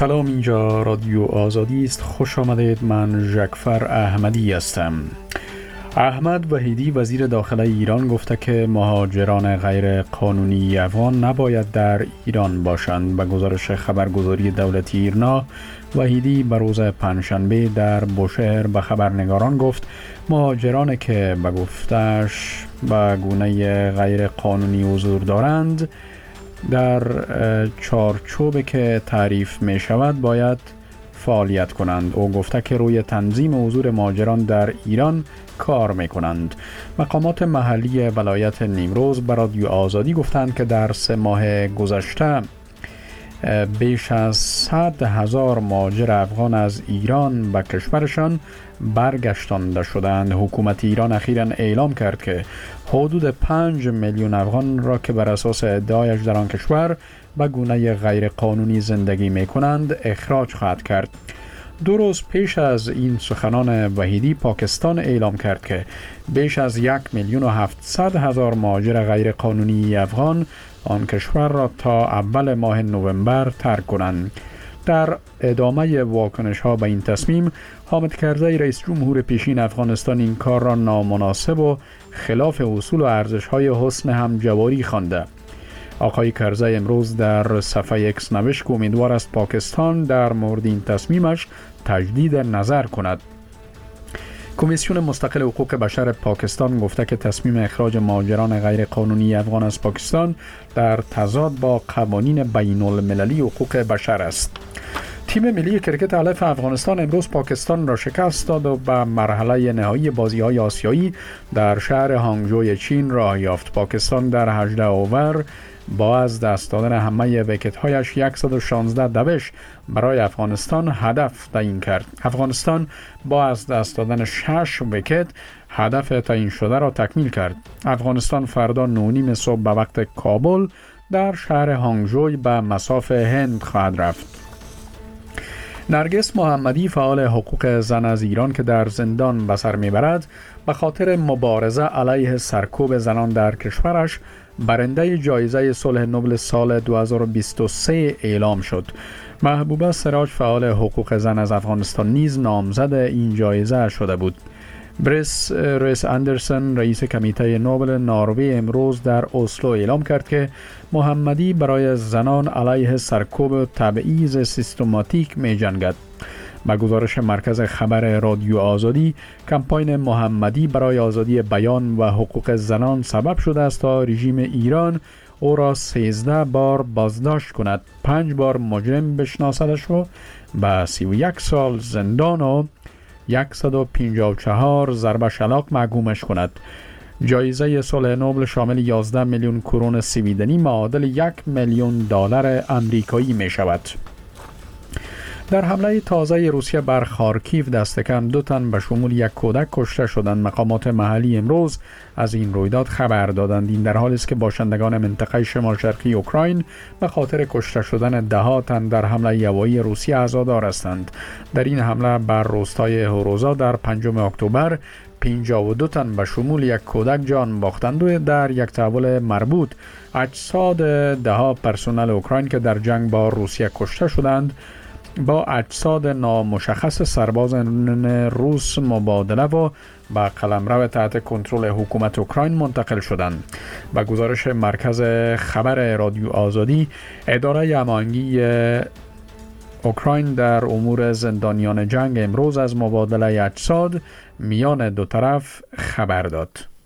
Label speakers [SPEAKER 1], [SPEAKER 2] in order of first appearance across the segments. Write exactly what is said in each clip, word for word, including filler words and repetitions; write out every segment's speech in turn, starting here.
[SPEAKER 1] سلام، اینجا رادیو آزادی است. خوش آمدید. من جعفر احمدی هستم. احمد وحیدی وزیر داخله ایران گفته که مهاجران غیر قانونی افغان نباید در ایران باشند. به گزارش خبرگزاری دولتی ایرنا، وحیدی به روز پنجشنبه در بوشهر به خبرنگاران گفت مهاجرانی که به گفتش به گونه غیر قانونی حضور دارند در چارچوبی که تعریف می شود باید فعالیت کنند. او گفته که روی تنظیم حضور مهاجران در ایران کار می کنند. مقامات محلی ولایت نیمروز به رادیو آزادی گفتند که در سه ماه گذشته بیش از صد هزار مهاجر افغان از ایران به کشورشان برگشتانده شدند. حکومت ایران اخیراً اعلام کرد که حدود پنج میلیون افغان را که بر اساس ادعایش در آن کشور به گونه غیر قانونی زندگی می کنند اخراج خواهد کرد. دو روز پیش از این سخنان وحیدی، پاکستان اعلام کرد که بیش از یک میلیون و هفتصد هزار مهاجر غیر قانونی افغان آن کشور را تا اول ماه نوامبر ترک کنند. در ادامه واکنش ها به این تصمیم، حامد کرزی رئیس جمهور پیشین افغانستان این کار را نامناسب و خلاف اصول و ارزش های حسن همجواری خوانده. آقای کرزی امروز در صفحه اکس نوشت که امیدوار است پاکستان در مورد این تصمیمش تجدید نظر کند. کمیسیون مستقل حقوق بشر پاکستان گفته که تصمیم اخراج مهاجران غیر قانونی افغان از پاکستان در تضاد با قوانین بین المللی حقوق بشر است. تیم ملی کرکت الف افغانستان امروز پاکستان را شکست داد و به مرحله نهایی بازی‌های آسیایی در شهر هانگجوی چین راه یافت. پاکستان در هجده اوور با از دست دادن همه ویکت‌هایش صد و شانزده دوش برای افغانستان هدف تعیین کرد. افغانستان با از دست دادن شش ویکت هدف تعیین شده را تکمیل کرد. افغانستان فردا نه و نیم صبح به وقت کابل در شهر هانگجوی به مصاف هند خواهد رفت. نرگس محمدی، فعال حقوق زن از ایران که در زندان به سر میبرد، به خاطر مبارزه علیه سرکوب زنان در کشورش برنده جایزه صلح نوبل سال دو هزار و بیست و سه اعلام شد. محبوبه سراج، فعال حقوق زن از افغانستان، نیز نامزد این جایزه شده بود. بریس ریس اندرسن، رئیس کمیته نوبل نروژ، امروز در اسلو اعلام کرد که محمدی برای زنان علیه سرکوب و تبعیض سیستماتیک می جنگد. با گزارش مرکز خبر رادیو آزادی، کمپاین محمدی برای آزادی بیان و حقوق زنان سبب شده است تا رژیم ایران او را سیزده بار بازداشت کند، پنج بار مجرم بشناسدش و به سی و یک سال زندان و صد و پنجاه و چهار ضرب شلاق محکومش کند. جایزه صلح نوبل شامل یازده میلیون کرون سویدنی معادل یک میلیون دلار آمریکایی می شود. در حمله تازه روسیه بر خارکیو دست کم دو تن به شمول یک کودک کشته شدند. مقامات محلی امروز از این رویداد خبر دادند. این در حالی است که باشندگان منطقه شمال شرقی اوکراین به خاطر کشته شدن ده ها تن در حمله هوایی روسیه عزادار هستند. در این حمله بر روستای هوروزا در پنجم اکتبر پنجاه و دو تن به شمول یک کودک جان باختند و در یک تحول مربوط اجساد ده ها پرسنل اوکراین که در جنگ با روسیه کشته شدند با اجساد نامشخص سربازان روس مبادله و به قلمرو تحت کنترل حکومت اوکراین منتقل شدند. با گزارش مرکز خبر رادیو آزادی، اداره هماهنگی اوکراین در امور زندانیان جنگ امروز از مبادله اجساد میان دو طرف خبر داد.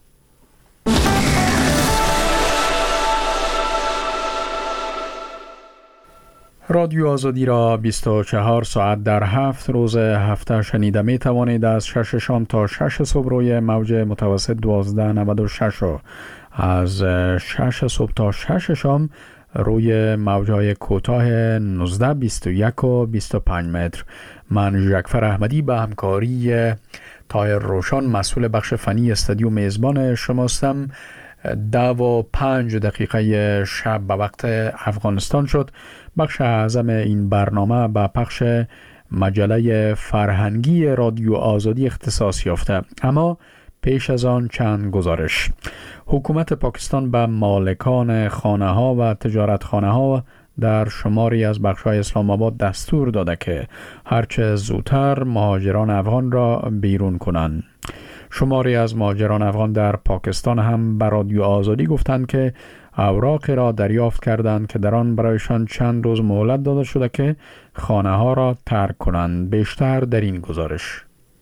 [SPEAKER 1] رادیو آزادی را بیست و چهار ساعت در هفت روز هفته شنیده می توانید. از شش شام تا شش صبح روی موج متوسط دوازده نود و شش و از شش صبح تا شش شام روی موجهای کوتاه نوزده، بیست و یک و بیست و پنج متر. من جعفر احمدی به همکاری طاهر روشن مسئول بخش فنی استودیو میزبان شماستم. ده و پنج دقیقه شب به وقت افغانستان شد. بخش اعظم این برنامه به پخش مجله فرهنگی رادیو آزادی اختصاص یافته. اما پیش از آن چند گزارش. حکومت پاکستان به مالکان خانه ها و تجارت خانه ها در شماری از بخش‌های اسلام آباد دستور داده که هرچه زودتر مهاجران افغان را بیرون کنند. شماری از مهاجران افغان در پاکستان هم به رادیو آزادی گفتند که اوراقی را دریافت کردند که در آن برایشان چند روز مهلت داده شده که خانه‌ها را ترک کنند. بیشتر در این گزارش.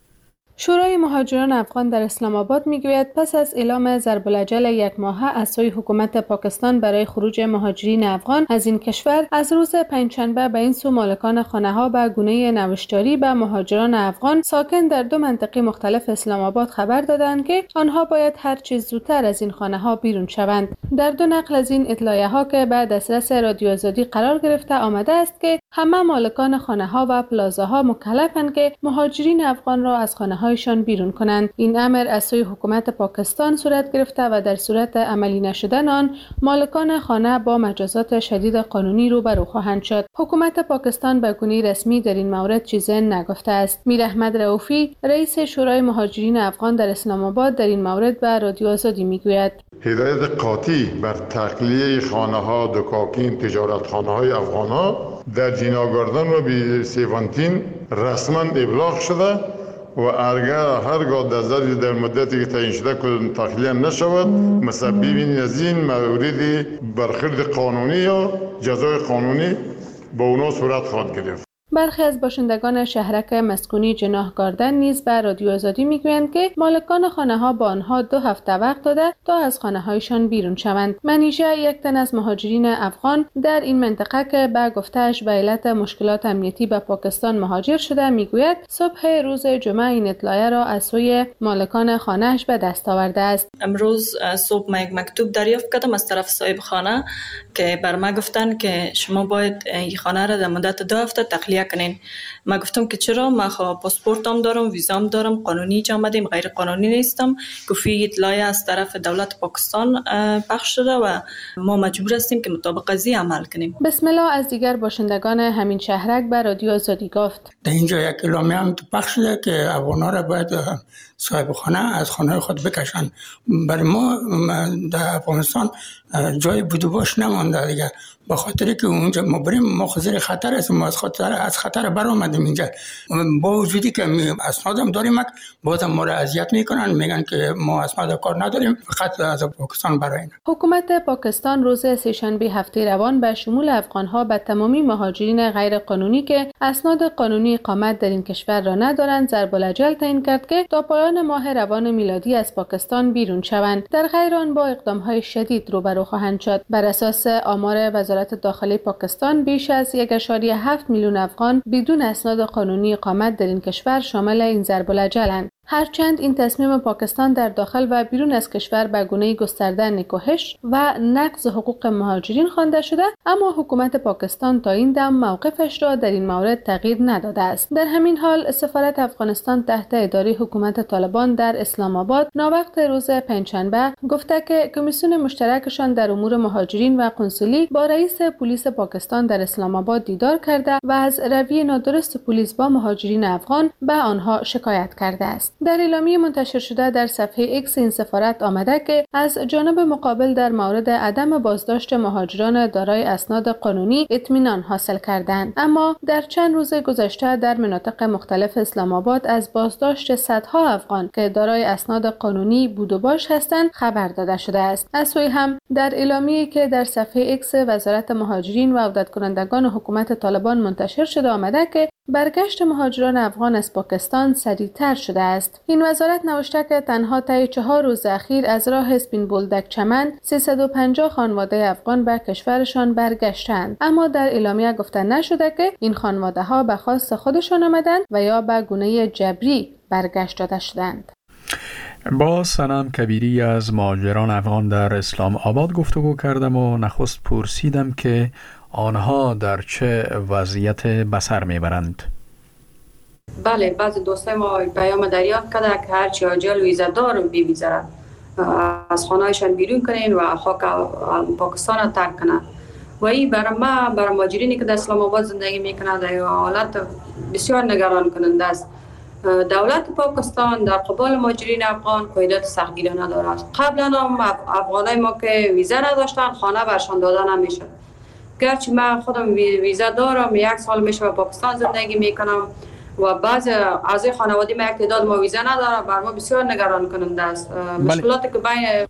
[SPEAKER 2] شورای مهاجران افغان در اسلام آباد میگوید پس از اعلام ضرب العجل یک ماهه از سوی حکومت پاکستان برای خروج مهاجرین افغان از این کشور، از روز پنجشنبه به این سو مالکان خانه‌ها به گونه نوشتاری به مهاجران افغان ساکن در دو منطقه مختلف اسلام آباد خبر دادند که آنها باید هر چه زودتر از این خانه‌ها بیرون شوند. در دو نقل از این اطلاعیه‌ها که به دسترس رادیو آزادی قرار گرفته آمده است که همه مالکان خانه‌ها و پلازاها مکلفند که مهاجرین افغان را از خانه‌هایشان بیرون کنند. این امر از سوی حکومت پاکستان صورت گرفته و در صورت عملی نشدن آن مالکان خانه با مجازات شدید قانونی روبرو خواهند شد. حکومت پاکستان به گونه رسمی در این مورد چیزی نگفته است. میر احمد رؤوفی، رئیس شورای مهاجرین افغان در اسلام آباد، در این مورد به رادیو آزادی میگوید:
[SPEAKER 3] هدایت قاطع بر تخلیه خانه‌ها، دکاکین، تجارتخانه‌های افغان‌ها در جناگردن و بی سیوانتین رسما ابلاغ شده و اگر هرگاه در در مدتی که تعیین شده که تخلیه نشود، مسببین از این مورد برخورد قانونی یا جزای قانونی با اونا صورت خواهد گرفت.
[SPEAKER 2] برخی از باشندگان شهرک مسکونی جناح گاردن نیز به رادیو آزادی میگویند که مالکان خانه‌ها با آنها دو هفته وقت داده تا از خانه‌هایشان بیرون شوند. منیژه، یک تن از مهاجرین افغان در این منطقه که به گفته‌اش به علت مشکلات امنیتی به پاکستان مهاجر شده، میگوید صبح روز جمعه این اطلاعیه را از سوی مالکان خانه‌اش به دست آورده است.
[SPEAKER 4] امروز صبح من یک مکتوب دریافت کردم از طرف صاحب خانه که بر ما گفتن که شما باید این خانه را در مدت دو هفته تخلیه کنین. ما گفتم که چرا؟ ما خب پاسپورتم دارم، ویزام دارم، قانونی جا آمدیم، غیر قانونی نیستم. گفتی اطلاعیه از طرف دولت پاکستان پخش شده و ما مجبور هستیم که مطابق قضیه عمل کنیم.
[SPEAKER 2] بسم الله از دیگر باشندگان همین شهرک به رادیو آزادی گفت:
[SPEAKER 5] در اینجا یک اعلامیه هم پخش شده که افغانا را باید صاحب خانه از خانه خود بکشن. برای ما در افغانستان جای بود و باش نمانده دیگه، با خاطری که اونجا ما بریم ما خزر خطر هستیم، ما از خطر از خطر برآمدیم اینجا. با وجودی که اسنادم داریم بازم ما را اذیت میکنن، میگن که ما اسناد کار نداریم، فقط از پاکستان برای.
[SPEAKER 2] حکومت پاکستان روز سه‌شنبه هفته روان به شمول افغانها به تمامی مهاجرین غیر قانونی که اسناد قانونی اقامت در این کشور را ندارند ضرب العجل تعیین کرد که تا پایان ماه روان میلادی از پاکستان بیرون شوند. در غیر آن با اقدام‌های شدید روبرو خواهند شد. بر اساس آمار وزارت داخلی پاکستان بیش از یک و هفت میلیون افغان بدون اسناد قانونی اقامت در این کشور شامل این ضرب العجل‌اند. هرچند این تصمیم پاکستان در داخل و بیرون از کشور به گونه گسترده نکوهش و نقض حقوق مهاجرین خوانده شده، اما حکومت پاکستان تا این دم موقفش را در این مورد تغییر نداده است. در همین حال سفارت افغانستان تحت اداره حکومت طالبان در اسلام آباد ناوقت روز پنجشنبه گفته که کمیسیون مشترکشان در امور مهاجرین و قنسولی با رئیس پلیس پاکستان در اسلام آباد دیدار کرده و از رویه نادرست پلیس با مهاجرین افغان به آنها شکایت کرده است. در اعلامیه منتشر شده در صفحه ایکس این سفارت آمده که از جانب مقابل در مورد عدم بازداشت مهاجران دارای اسناد قانونی اطمینان حاصل کردند، اما در چند روز گذشته در مناطق مختلف اسلام آباد از بازداشت صدها افغان که دارای اسناد قانونی بود و باش هستند خبر داده شده است. از سوی هم در اعلامیه‌ای که در صفحه ایکس وزارت مهاجرین و عودت کنندگان حکومت طالبان منتشر شده آمده که برگشت مهاجران افغان از پاکستان سریعتر شده است. این وزارت نوشته که تنها طی چهار روز اخیر از راه اسپین بولدک چمن سیصد و پنجاه خانواده افغان به کشورشان برگشتند، اما در اعلامیه گفته نشده که این خانواده ها به خواست خودشان آمدند و یا به گونه جبری برگشت داده شدند.
[SPEAKER 1] با سنم کبیری از مهاجران افغان در اسلام آباد گفتگو کردم و نخست پرسیدم که آنها در چه وضعیت بسر میبرند.
[SPEAKER 6] بله، بعضی دوستای ما پیام دریافت کرده که هرچی عاجل ویزا دارن بی ویزا از خانه‌شان بیرون کنین و خاک پاکستان را ترک کنن. و این برای ما برای مهاجرینی که در اسلام آباد زندگی میکنند در حالت بسیار نگران کننده است. دولت پاکستان در قبال مهاجرین افغان قاعدت سختگیرانه دارد. قبلا هم افغانای ما که ویزا نداشتن خانه برشان داده نمیشد گرچه من خودم ویزا دارم، یک سال میشه به پاکستان زندگی میکنم و بعض اعضای خانواده ما یک تعداد ما ویزا ندارم، بر ما بسیار نگران کننده است. مشکلاتی که بین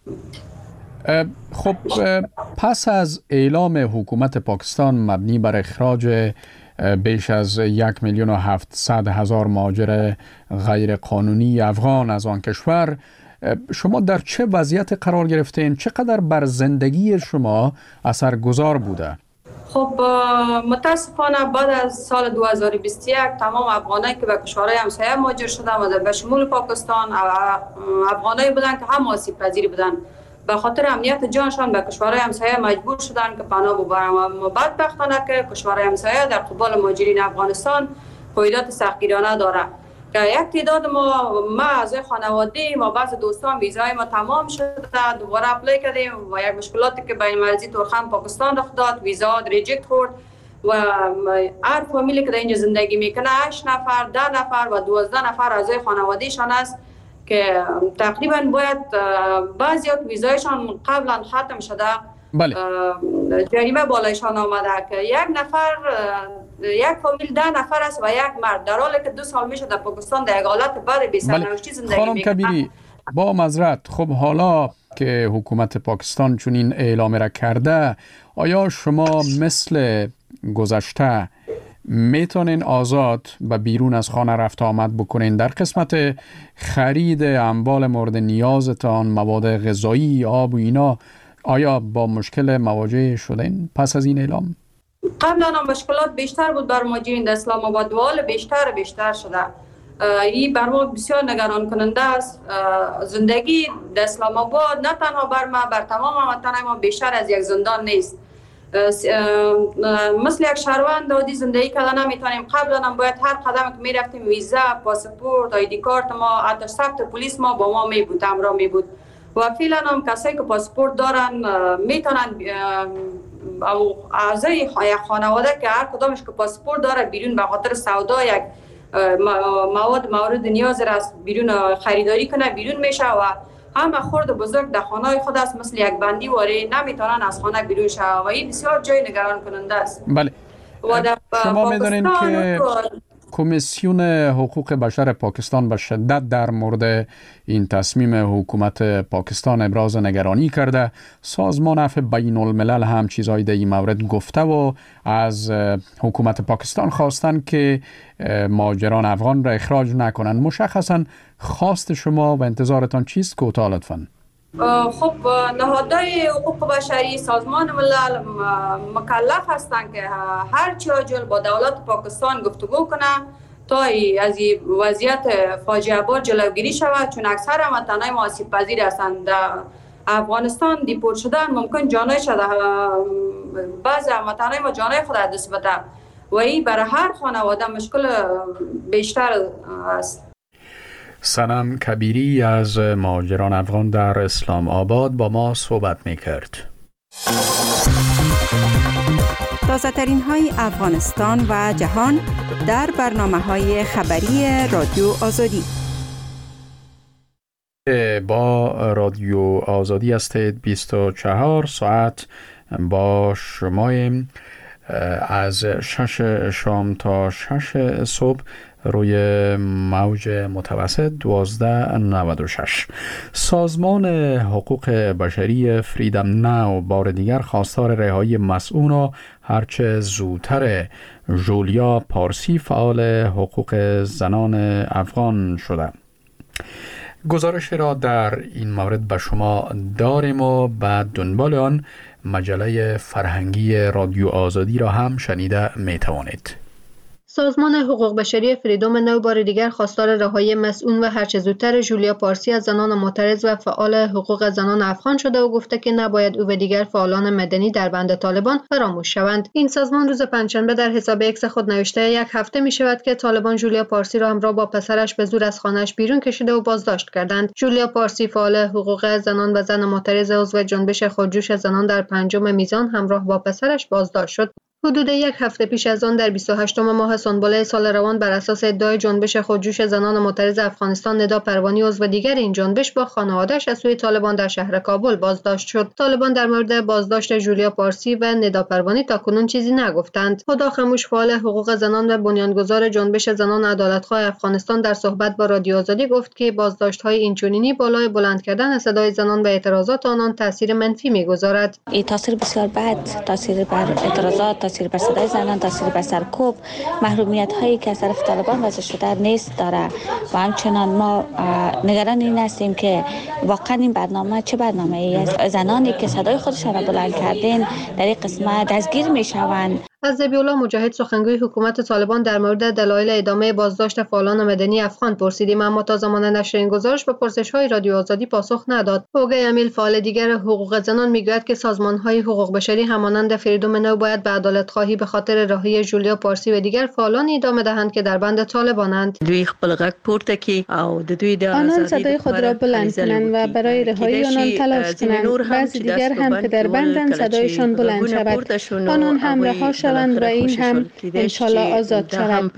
[SPEAKER 1] خب پس از اعلام حکومت پاکستان مبنی بر اخراج بیش از یک میلیون و هفتصد هزار مهاجر غیر قانونی افغان از آن کشور، شما در چه وضعیت قرار گرفتین؟ چقدر بر زندگی شما اثرگذار بوده؟
[SPEAKER 6] خب متاسفانه بعد از سال دو هزار و بیست و یک تمام افغانایی که به کشورهای همسایه مهاجر شدن و به شمول پاکستان افغانایی بودن که هم آسیب پذیر بودن، به خاطر امنیت جانشان به کشورهای همسایه مجبور شدن که پناه ببرن و بدبختانه که کشورهای همسایه در قبال مهاجرین افغانستان قیودات سختگیرانه داره که یک تعداد ما ما اعضای خانواده ما بعض دوستان ویزای ما تمام شده، دوباره اپلای کردیم و یک مشکلاتی که بین مرزی تورخم پاکستان رخ داد، ویزا ریجکت خورد و هر فامیلی که در اینجا زندگی میکنه هشت نفر، ده نفر و دوازده نفر اعضای خانوادهشان است که تقریبا باید بعضی ها ویزایشان قبلا ختم شده.
[SPEAKER 1] بله.
[SPEAKER 6] جریمه بالایشان آمده که یک نفر یک فامیل ده نفر است و یک مرد، در حالی که دو سال میشه در پاکستان در یک حالت بد بی سرنوشتی زندگی
[SPEAKER 1] خانم
[SPEAKER 6] میکنه.
[SPEAKER 1] کبیری با معذرت، خب حالا که حکومت پاکستان چنین اعلام را کرده، آیا شما مثل گذشته میتونین آزاد و بیرون از خانه رفت آمد بکنین؟ در قسمت خرید اموال مورد نیازتان، مواد غذایی، آب و اینا، آیا با مشکل مواجه شدین پس از این اعلام؟
[SPEAKER 6] قبلا هم مشکلات بیشتر بود بر مهاجرین در اسلام آباد و حال بیشتر بیشتر شده. این بر ما بسیار نگران کننده است. زندگی در اسلام آباد نه تنها بر ما، بر تمام هموطنان ما بیشتر از یک زندان نیست. مثل یک شهروند عادی زندگی کردن نمیتونیم. قبلا هم باید هر قدم که میرفتیم ویزا، پاسپورت، آیدی کارت ما، حتی ثبت پلیس ما با ما می بود، همراه می بود. و فعلا هم کسایی که پاسپورت دارن میتونن او اعضای یک خانواده که هر کدامش که پاسپورت داره بیرون به خاطر سودا یک مواد مورد نیاز است بیرون خریداری کنه، بیرون میشه و همه خرد بزرگ در خانه خود است مثل یک بندی واره نمیتونن از خانه بیرون شه و این بسیار جای نگران کننده است.
[SPEAKER 1] بله. شما میدونین که کمیسیون حقوق بشر پاکستان به شدت در مورد این تصمیم حکومت پاکستان ابراز نگرانی کرده. سازمان عفو بین الملل هم چیزایی در این مورد گفته و از حکومت پاکستان خواستن که مهاجران افغان را اخراج نکنن. مشخصا خواست شما و انتظارتان چیست؟ کوتاه لطفاً.
[SPEAKER 6] خب نهادهای حقوق بشری سازمان ملل مکلف هستند که هر چی عاجل با دولت پاکستان گفتگو کنه تا از این وضعیت فاجعه بار جلوگیری شود، چون اکثر هموطنان ما آسیب پذیر هستند. در افغانستان دیپورت شدن ممکن جانای شده، بعضی هموطنان ما جانای خود از دست بده و این برای هر خانواده مشکل بیشتر است.
[SPEAKER 1] سنم کبیری از مهاجران افغان در اسلام آباد با ما صحبت می کرد.
[SPEAKER 7] تازه ترین های افغانستان و جهان در برنامه های خبری رادیو آزادی.
[SPEAKER 1] با رادیو آزادی هستید. بیست و چهار ساعت با شماییم از شش شام تا شش صبح روی موج متوسط دوازده نود و شش. سازمان حقوق بشری فریدم ناو بار دیگر خواستار رهایی مسئول و هرچه زودتر جولیا پارسی فعال حقوق زنان افغان شده. گزارش را در این مورد به شما داریم و بعد دنبال آن مجله فرهنگی رادیو آزادی را هم شنیده می توانید.
[SPEAKER 2] سازمان حقوق بشری فریدوم نو بار دیگر خواستار رهایی مسئول و هرچه زودتر جولیا پارسی از زنان معترض و فعال حقوق زنان افغان شده و گفته که نباید او و دیگر فعالان مدنی در بند طالبان فراموش شوند. این سازمان روز پنجشنبه در حساب ایکس خود نوشته یک هفته می شود که طالبان جولیا پارسی را همراه با پسرش به زور از خانه‌اش بیرون کشیده و بازداشت کردند. جولیا پارسی فعال حقوق زنان و زن معترض عضو جنبش خودجوش زنان در پنجم میزان همراه با پسرش بازداشت شد. حدود یک هفته پیش از آن در بیست و هشتم ماه سنبله سال روان بر اساس ادعای جنبش خودجوش زنان معترض افغانستان ندا پروانی عضو دیگر این جنبش با خانواده‌اش از سوی طالبان در شهر کابل بازداشت شد. طالبان در مورد بازداشت جولیا پارسی و ندا پروانی تاکنون چیزی نگفتند. هدا خموش، فعال حقوق زنان و بنیانگذار جنبش زنان عدالت‌خواه افغانستان در صحبت با رادیو آزادی گفت که بازداشت‌های اینچنینی بالای بلند کردن صدای زنان و اعتراضات آنان تاثیر منفی می‌گذارد.
[SPEAKER 8] این تاثیر بسیار بد، تاثیر بر اعتراضات، تاثیر بر صدای زنان، تاثیر بر سرکوب، محرومیت هایی که از طرف طالبان وضع شده نیست داره و همچنان ما نگران این هستیم که واقعا این برنامه چه برنامه ای است. زنانی که صدای خودشان را بلند کردن در این قسمت دستگیر می شوند.
[SPEAKER 2] از ذبیح الله مجاهد، سخنگوی حکومت طالبان، در مورد دلایل ادامه بازداشت فعالان مدنی افغان پرسیدیم، اما تا زمان نشر این گزارش به پرسش‌های رادیو آزادی پاسخ نداد. اوگای امیل، فعال دیگر حقوق زنان، میگوید که سازمان‌های حقوق بشری همانند فریدوم نو باید به عدالت‌خواهی به خاطر رهایی جولیا پارسی و دیگر فعالان ادامه دهند که در بند طالبانند.
[SPEAKER 9] دوی خپل غږ پورته کی او د دوی د
[SPEAKER 2] آنان صدای خود را بلند کنند و برای رهایی آنان تلاش کنند. بعضی دیگر هم که در بندند صدایشان بلند شود. آنان هم رها شوند و این هم انشالله آزاد شود.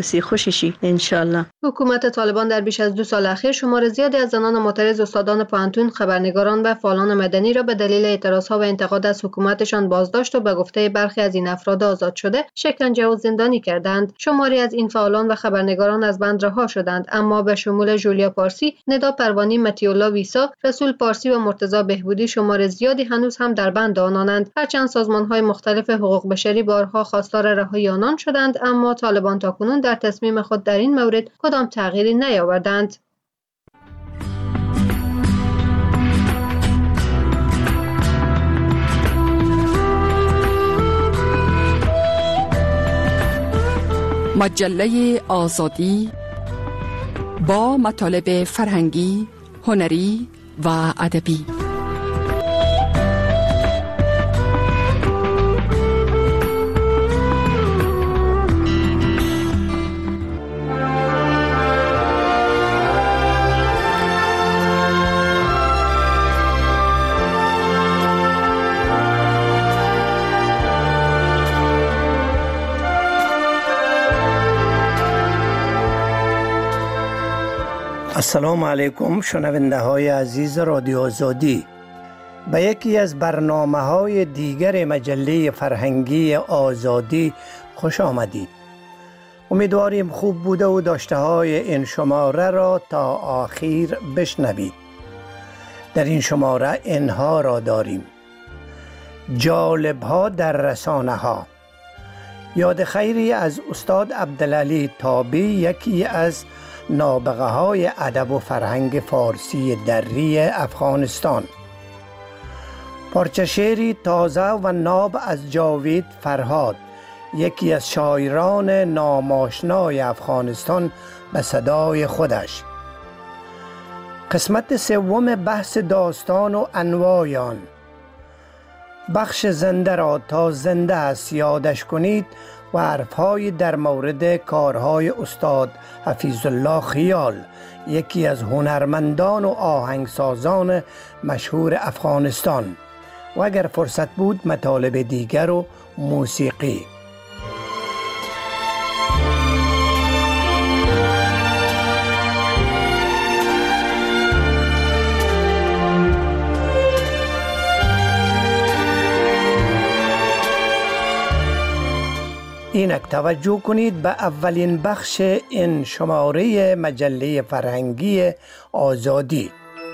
[SPEAKER 2] حکومت طالبان در بیش از دو سال اخیر شمار زیادی از زنان معترض، استادان پوهنتون، خبرنگاران و فعالان مدنی را به دلیل اعتراضها و انتقاد از حکومتشان بازداشت و به گفته برخی از این افراد آزاد شده شکنجه و زندانی کردند. شماری از این فعالان و خبرنگاران از بند رها شدند، اما به شمول جولیا پارسی، ندا پروانی، متی‌الله ویسا، رسول پارسی و مرتضی بهبودی شمار زیادی هنوز هم در بند آنانند. هرچند سازمان‌های مختلف حقوق بشری بارها خواستار رهایی آنان شدند، اما طالبان تاکنون در تصمیم خود در این مورد کدام تغییری نیاوردند.
[SPEAKER 10] مجله آزادی با مطالب فرهنگی، هنری و ادبی.
[SPEAKER 11] السلام علیکم شنونده های عزیز رادیو آزادی. به یکی از برنامه های دیگر مجله فرهنگی آزادی خوش آمدید. امیدواریم خوب بوده و داشته های این شماره را تا آخر بشنوید. در این شماره اینها را داریم: جالب ها در رسانه ها، یاد خیری از استاد عبدالعلی تابی، یکی از نابغه های ادب و فرهنگ فارسی دری افغانستان، پارچه شعری تازه و ناب از جاوید فرهاد، یکی از شاعران ناماشنای افغانستان به صدای خودش. قسمت سوم بحث داستان و انواع آن. بخش زنده را تا زنده است یادش کنید و حرف‌های در مورد کارهای استاد حفیظ الله خیال، یکی از هنرمندان و آهنگسازان مشهور افغانستان، و اگر فرصت بود مطالب دیگر و موسیقی. اینک توجه کنید به اولین بخش این شماره مجله فرهنگی آزادی.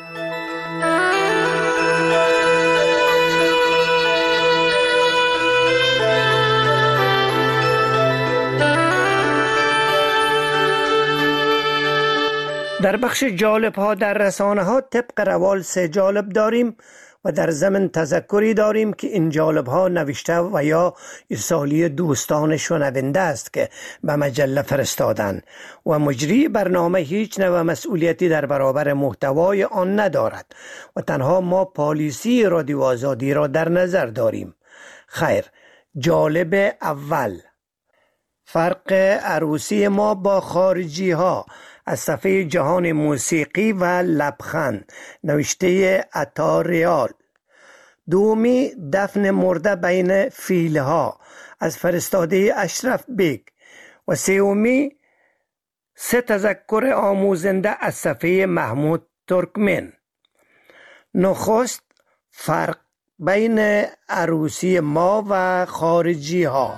[SPEAKER 11] در بخش جالب ها در رسانه ها طبق روال سه جالب داریم و در ضمن تذکری داریم که این جالب ها نوشته و یا ارسالی دوستان شنونده است که به مجله فرستادن و مجری برنامه هیچ نوع مسئولیتی در برابر محتوای آن ندارد و تنها ما پالیسی رادیو آزادی را در نظر داریم. خیر، جالب اول: فرق عروسی ما با خارجی ها، از صفحه جهان موسیقی و لبخند، نوشته عطا ریال. دومی دفن مرده بین فیلها از فرستاده اشرف بیگ و سومی سه تذکر آموزنده از صفحه محمود ترکمن. نخست فرق بین عروسی ما و خارجی ها.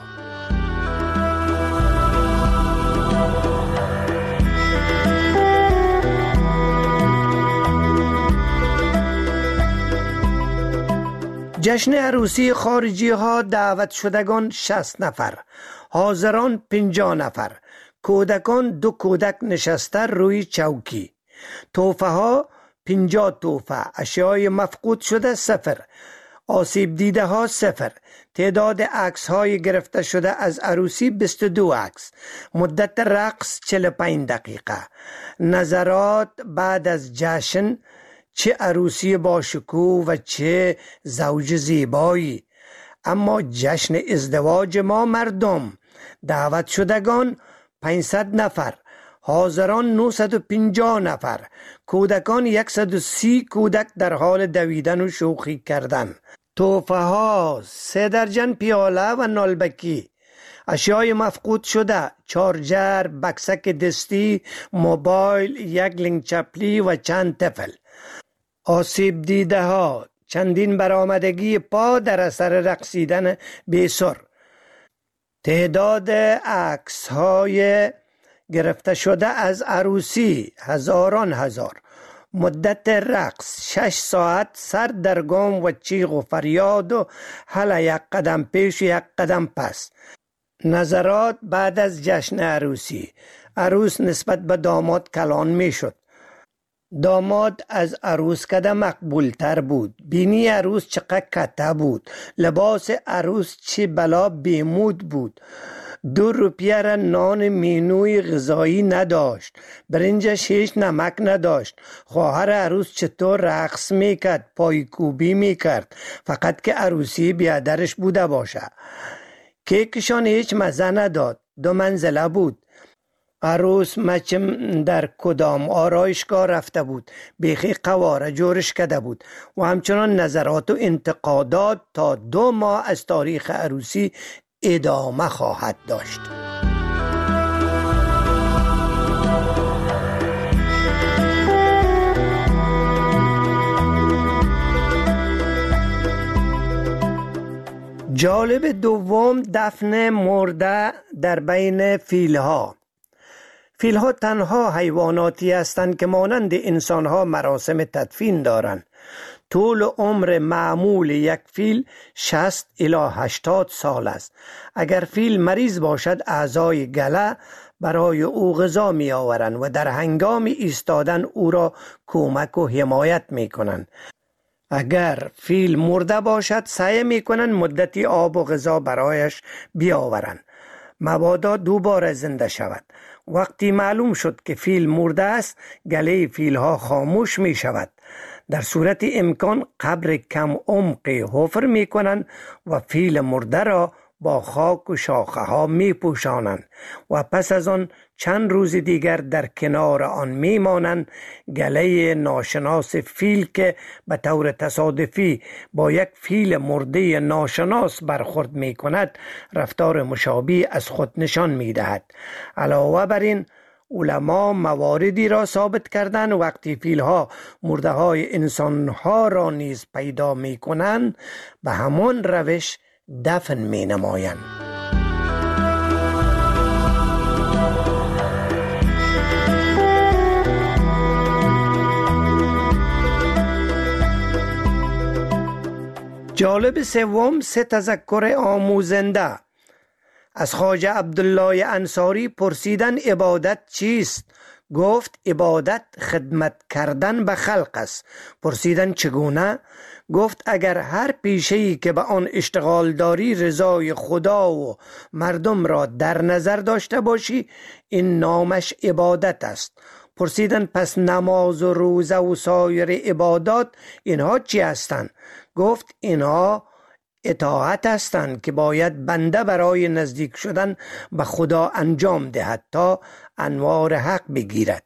[SPEAKER 11] جشن عروسی خارجی ها دعوت شدگان شصت نفر، حاضران پنجاه نفر، کودکان دو کودک نشسته روی چوکی، تحفه ها پنجاه تحفه، اشیای مفقود شده صفر، آسیب دیده ها صفر، تعداد عکس های گرفته شده از عروسی بیست و دو عکس، مدت رقص چهل و پنج دقیقه، نظرات بعد از جشن، چه عروسی باشکوه و چه زوج زیبایی. اما جشن ازدواج ما مردم، دعوت شدگان پانصد نفر، حاضران نهصد و پنجاه نفر، کودکان صد و سی کودک در حال دویدن و شوخی کردن، تحفه ها سه درجن پیاله و نالبکی، اشیای مفقود شده چارجر، بکسک دستی، موبایل، یک لنگ چپلی و چند طفل، آسیب دیده ها چندین برآمدگی پا در اثر رقصیدن بی‌سر، تعداد عکس های گرفته شده از عروسی هزاران هزار، مدت رقص شش ساعت، سر در گام و چیغ و فریاد و هله یک قدم پیش و یک قدم پس. نظرات بعد از جشن عروسی، عروس نسبت به داماد کلان می شد. داماد از عروس کده مقبول تر بود، بینی عروس چقدر کته بود، لباس عروس چه بلا بیمود بود، دو روپیه را نان مینوی غذایی نداشت، برنجش هیچ نمک نداشت. خواهر عروس چطور رقص میکرد، پایکوبی میکرد، فقط که عروسی بیادرش بوده باشه. کیکشان هیچ مزه نداد، دو منزله بود. عروس مچم در کدام آرایشگاه رفته بود، بیخی قواره جورش کده بود و همچنان نظرات و انتقادات تا دو ماه از تاریخ عروسی ادامه خواهد داشت. جالب دوم دفن مرده در بین فیلها. فیلها تنها حیواناتی هستند که مانند انسانها مراسم تدفین دارند. طول عمر معمول یک فیل شصت الی هشتاد سال است. اگر فیل مریض باشد اعضای گله برای او غذا می آورند و در هنگام ایستادن او را کمک و حمایت می کنند. اگر فیل مرده باشد سعی می کنند مدتی آب و غذا برایش بیاورند مبادا دوباره زنده شود. وقتی معلوم شد که فیل مرده است گله فیل ها خاموش می شود. در صورت امکان قبر کم عمقی حفر می کنند و فیل مرده را با خاک و شاخه ها می پوشانند و پس از آن چند روز دیگر در کنار آن می مانند. گله ناشناس فیل که به طور تصادفی با یک فیل مرده ناشناس برخورد می کند رفتار مشابه از خود نشان می دهد. علاوه بر این علما مواردی را ثابت کردند وقتی فیلها مرده های انسانها را نیز پیدا می کنند به همان روش دفن می نمایند. جالب سوم سه تذکر آموزنده. از خواجه عبدالله انصاری پرسیدن عبادت چیست؟ گفت عبادت خدمت کردن به خلق است. پرسیدن چگونه؟ گفت اگر هر پیشه‌ای که به آن اشتغال داری رضای خدا و مردم را در نظر داشته باشی این نامش عبادت است. پرسیدن پس نماز و روزه و سایر عبادات اینها چی هستند؟ گفت اینها اطاعت هستند که باید بنده برای نزدیک شدن به خدا انجام دهد تا انوار حق بگیرد.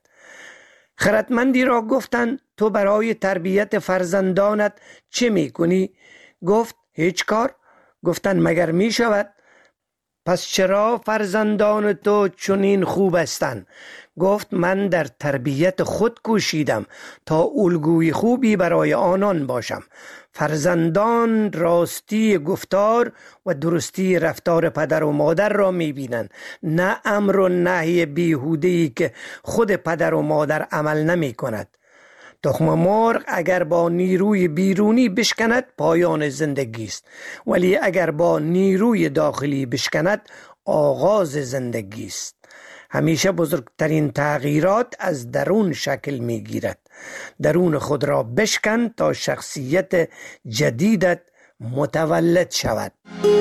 [SPEAKER 11] خردمندی را گفتند تو برای تربیت فرزندانت چه می کنی؟ گفت هیچ کار. گفتن مگر می شود؟ پس چرا فرزندان تو چنین خوب هستند؟ گفت من در تربیت خود کوشیدم تا الگوی خوبی برای آنان باشم. فرزندان راستی گفتار و درستی رفتار پدر و مادر را می بینند، نه امر و نهی بیهوده‌ای که خود پدر و مادر عمل نمی کند. تخم مرغ اگر با نیروی بیرونی بشکند پایان زندگی است، ولی اگر با نیروی داخلی بشکند آغاز زندگی است. همیشه بزرگترین تغییرات از درون شکل می گیرد. درون خود را بشکن تا شخصیت جدیدت متولد شود.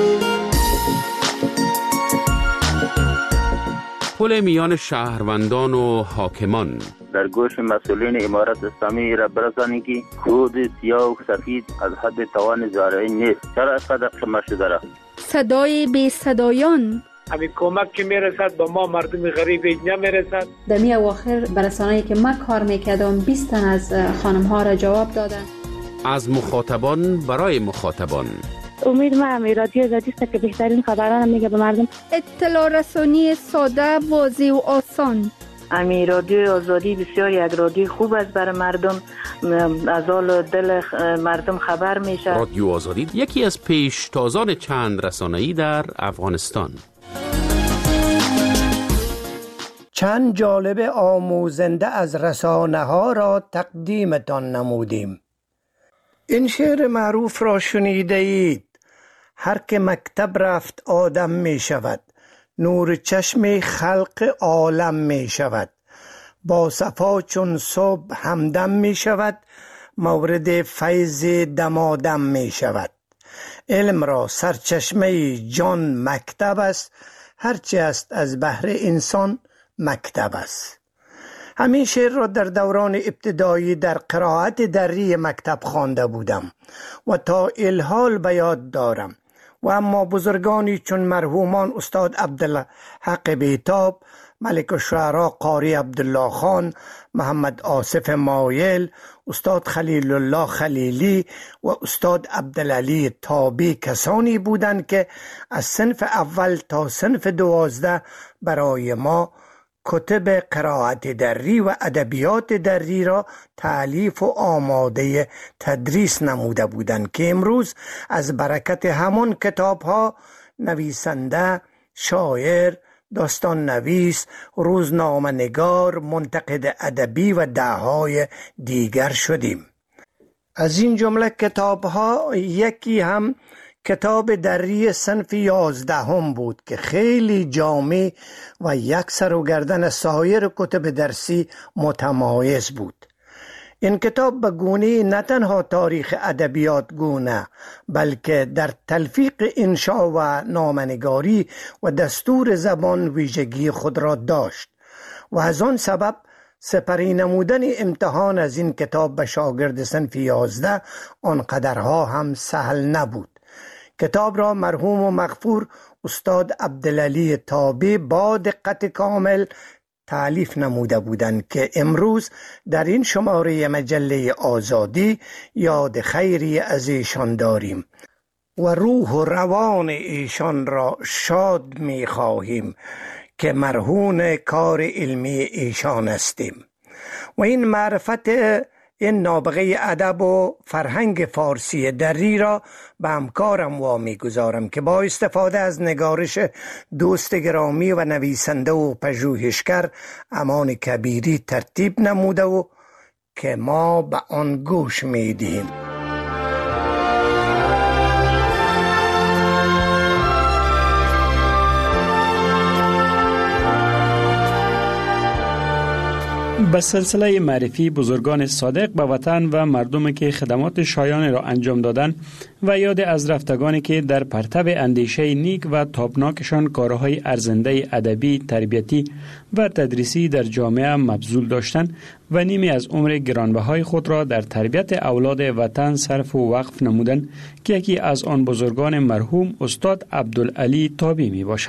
[SPEAKER 12] پل میان شهروندان و حاکمان.
[SPEAKER 13] در گوش مسئولین امارت اسلامی را برسانید که خود سیاه و سفید از حد توان زارعی نیست. چرا اینقدر قمه شده را؟ صدای بی صدایان.
[SPEAKER 14] همین کمک که میرسد با ما مردم غریب نمیرسد.
[SPEAKER 2] در می اواخر برسانه‌ای که من کار میکردم بیست تن از خانم ها را جواب دادن.
[SPEAKER 12] از مخاطبان برای مخاطبان.
[SPEAKER 8] امید ما هم رادیو آزادی است که بهترین خبران میگه به مردم. اطلاع رسانی ساده، واضح و آسان.
[SPEAKER 9] امی رادیو آزادی بسیار یک رادیو خوب است برای مردم، از حال دل مردم خبر میشه.
[SPEAKER 12] رادیو آزادی یکی از پیشتازان چند رسانه‌ای در افغانستان.
[SPEAKER 11] چند جالب آموزنده از رسانه ها را تقدیمتان نمودیم. این شعر معروف را شنیده اید: هر که مکتب رفت آدم می شود، نور چشم خلق عالم می شود، با صفا چون صبح همدم می شود، مورد فیض دمادم می شود. علم را سرچشمه جان مکتب است، هرچی است از بحر انسان مکتب است. همین شعر را در دوران ابتدایی در قرائت دری مکتب خوانده بودم و تا الحال به یاد دارم. و اما بزرگانی چون مرحومان استاد عبدالحق بیتاب، ملک الشعراء قاری عبدالله خان، محمد آصف مایل، استاد خلیل الله خلیلی و استاد عبدالعلی تابی کسانی بودند که از صنف اول تا صنف دوازده برای ما کتب قرائت دری و ادبیات دری را تألیف و آماده تدریس نموده بودند که امروز از برکت همان کتاب ها نویسنده، شاعر، داستان نویس، روزنامه نگار، منتقد ادبی و دههای دیگر شدیم. از این جمله کتاب ها یکی هم کتاب دری صنف یازدهم بود که خیلی جامع و یک سر و گردن سایر کتب درسی متمایز بود. این کتاب به گونه نه تنها تاریخ ادبیات گونه، بلکه در تلفیق انشا و نامه‌نگاری و دستور زبان ویژگی خود را داشت و از آن سبب سپری نمودن امتحان از این کتاب به شاگرد صنف یازده آنقدرها هم سهل نبود. کتاب را مرحوم و مغفور استاد عبدالعلی تابی با دقت کامل تألیف نموده بودند که امروز در این شماره مجله آزادی یاد خیری از ایشان داریم و روح و روان ایشان را شاد می خواهیم که مرهون کار علمی ایشان هستیم. و این معرفت این نابغه ادب و فرهنگ فارسی دری را به همکارم وامی گذارم که با استفاده از نگارش دوست گرامی و نویسنده و پژوهشگر امان کبیری ترتیب نموده و که ما به آن گوش می دهیم.
[SPEAKER 1] به سلسله معرفی بزرگان صادق به وطن و مردم که خدمات شایان را انجام دادند و یاد از رفتگانی که در پرتو اندیشه نیک و تابناکشان کارهای ارزنده ادبی، تربیتی و تدریسی در جامعه مبذول داشتند و نیمی از عمر گرانبهای خود را در تربیت اولاد وطن صرف و وقف نمودند که یکی از آن بزرگان مرحوم استاد عبدالعلی تابی می باشد.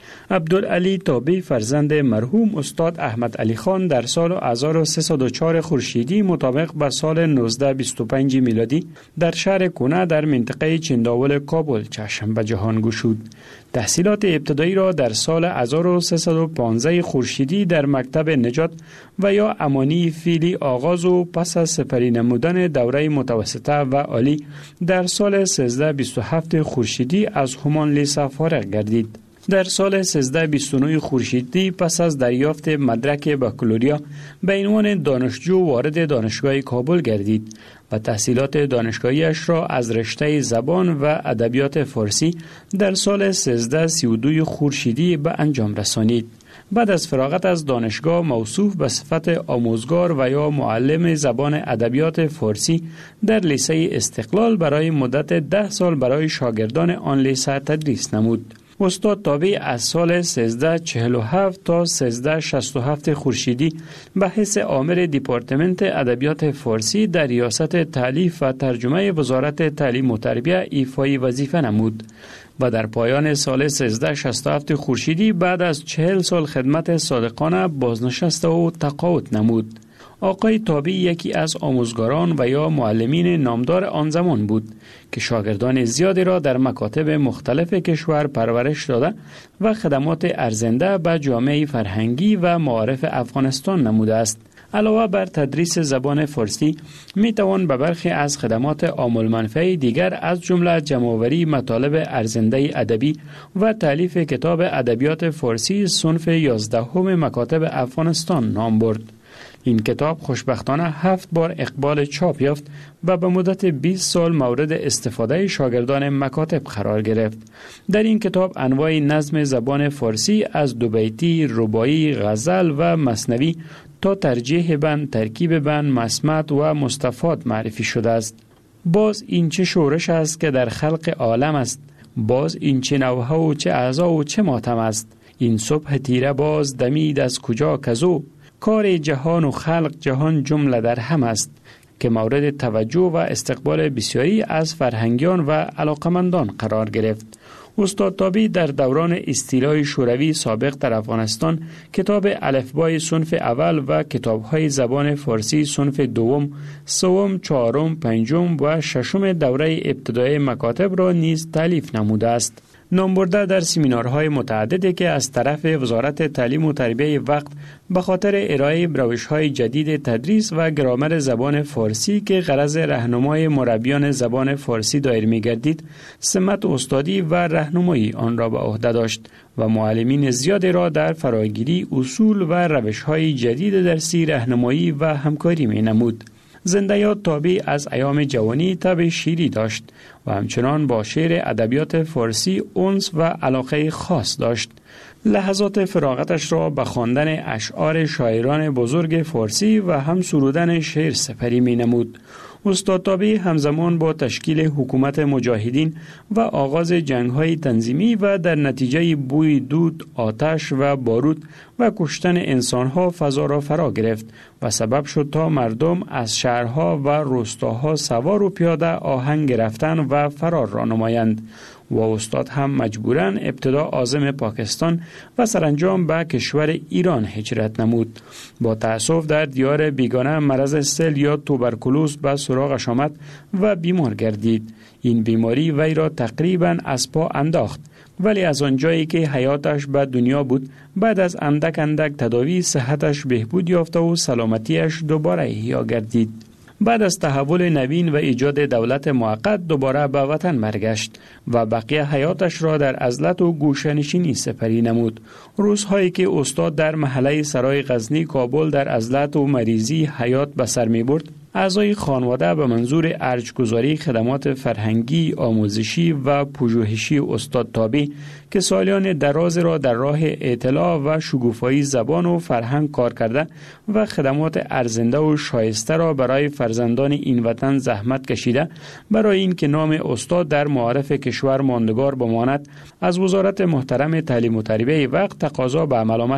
[SPEAKER 1] عبدالعلی تابی فرزند مرحوم استاد احمد علی خان در سال هزار و سیصد و چهار خورشیدی مطابق به سال نوزده بیست و پنج میلادی در شهر کنه در منطقه چنداول کابل چشم به جهان گشود. تحصیلات ابتدایی را در سال هزار و سیصد و پانزده خورشیدی در مکتب نجات و یا امانی فیلی آغاز و پس از سپری نمودن دوره متوسطه و عالی در سال سیزده بیست و هفت خورشیدی از همان لیسه فارغ گردید. در سال سیزده بیست و نه خورشیدی پس از دریافت مدرک بکالوریا به عنوان دانشجو وارد دانشگاه کابل گردید و تحصیلات دانشگاهیش را از رشته زبان و ادبیات فارسی در سال سیزده سی و دو خورشیدی به انجام رسانید. بعد از فراغت از دانشگاه موصوف به صفت آموزگار و یا معلم زبان ادبیات فارسی در لیسه استقلال برای مدت ده سال برای شاگردان آن لیسه تدریس نمود. استاد تابی از سال سیزده چهل و هفت تا سیزده شصت و هفت خورشیدی به حیث آمر دیپارتمنت ادبیات فارسی در ریاست تالیف و ترجمه وزارت تعلیم و تربیت ایفای وظیفه نمود و در پایان سال سیزده شصت و هفت خورشیدی بعد از چهل سال خدمت صادقانه بازنشسته و تقاعد نمود. آقای تابی یکی از آموزگاران و یا معلمین نامدار آن زمان بود که شاگردان زیادی را در مکاتب مختلف کشور پرورش داده و خدمات ارزنده به جامعه فرهنگی و معارف افغانستان نموده است. علاوه بر تدریس زبان فارسی می توان به برخی از خدمات عامل منفعه دیگر از جمله جمع‌آوری مطالب ارزنده ادبی و تالیف کتاب ادبیات فارسی صنف یازدهم مکاتب افغانستان نام برد. این کتاب خوشبختانه هفت بار اقبال چاپ یافت و به مدت بیست سال مورد استفاده شاگردان مکاتب قرار گرفت. در این کتاب انواع نظم زبان فارسی از دوبیتی، رباعی، غزل و مثنوی تا ترجیح بند، ترکیب بند، مسمط و مستفاد معرفی شده است. باز این چه شورش است که در خلق عالم است، باز این چه نوحه و چه اعضا و چه ماتم است. این صبح تیره باز دمید از کجا کزو، کار جهان و خلق جهان جمله در هم است که مورد توجه و استقبال بسیاری از فرهنگیان و علاقمندان قرار گرفت. استاد تابی در دوران استیلای شوروی سابق در افغانستان کتاب الفبای صنف اول و کتاب‌های زبان فارسی صنف دوم، سوم، چهارم، پنجم و ششم دوره ابتدایی مکاتب را نیز تالیف نموده است. نام برده در سمینارهای متعددی که از طرف وزارت تعلیم و تربیت وقت به خاطر ارائه روش‌های جدید تدریس و گرامر زبان فارسی که غرض راهنمای مربیان زبان فارسی دایر می‌گردید، سمت استادی و راهنمایی آن را به عهده داشت و معلمین زیادی را در فراگیری اصول و روش‌های جدید درسی راهنمایی و همکاری می‌نمود. زنده یاد تابی از ایام جوانی طبع شیری داشت و همچنان با شعر ادبیات فارسی انس و علاقه خاص داشت. لحظات فراغتش را به خواندن اشعار شاعران بزرگ فارسی و هم سرودن شعر سپری می نمود. استاد تابی همزمان با تشکیل حکومت مجاهدین و آغاز جنگ‌های تنظیمی و در نتیجه بوی دود، آتش و بارود و کشتن انسان‌ها فضا را فرا گرفت و سبب شد تا مردم از شهرها و روستاها سوار و پیاده آهنگ رفتن و فرار را نمایند و استاد هم مجبوراً ابتدا عازم پاکستان و سرانجام به کشور ایران هجرت نمود. با تأسف در دیار بیگانه مرض سل یا توبرکلوز به سراغش آمد و بیمار گردید. این بیماری وی را تقریباً از پا انداخت، ولی از آنجایی که حیاتش به دنیا بود بعد از اندک اندک تداوی صحتش بهبود یافته و سلامتیش دوباره احیا گردید. بعد از تحول نوین و ایجاد دولت موقت دوباره به وطن برگشت و بقیه حیاتش را در عزلت و گوشه‌نشینی سپری نمود. روزهایی که استاد در محله سرای غزنی کابل در عزلت و مریضی حیات به سر می برد، اعضای خانواده به منظور ارج‌گذاری خدمات فرهنگی، آموزشی و پژوهشی استاد تابی که سالیان دراز را در راه اطلاع و شکوفایی زبان و فرهنگ کار کرده و خدمات ارزنده و شایسته را برای فرزندان این وطن زحمت کشیده، برای اینکه نام استاد در معارف کشور ماندگار بماند، از وزارت محترم تعلیم و تربیت وقت تقاضا به عمل آمد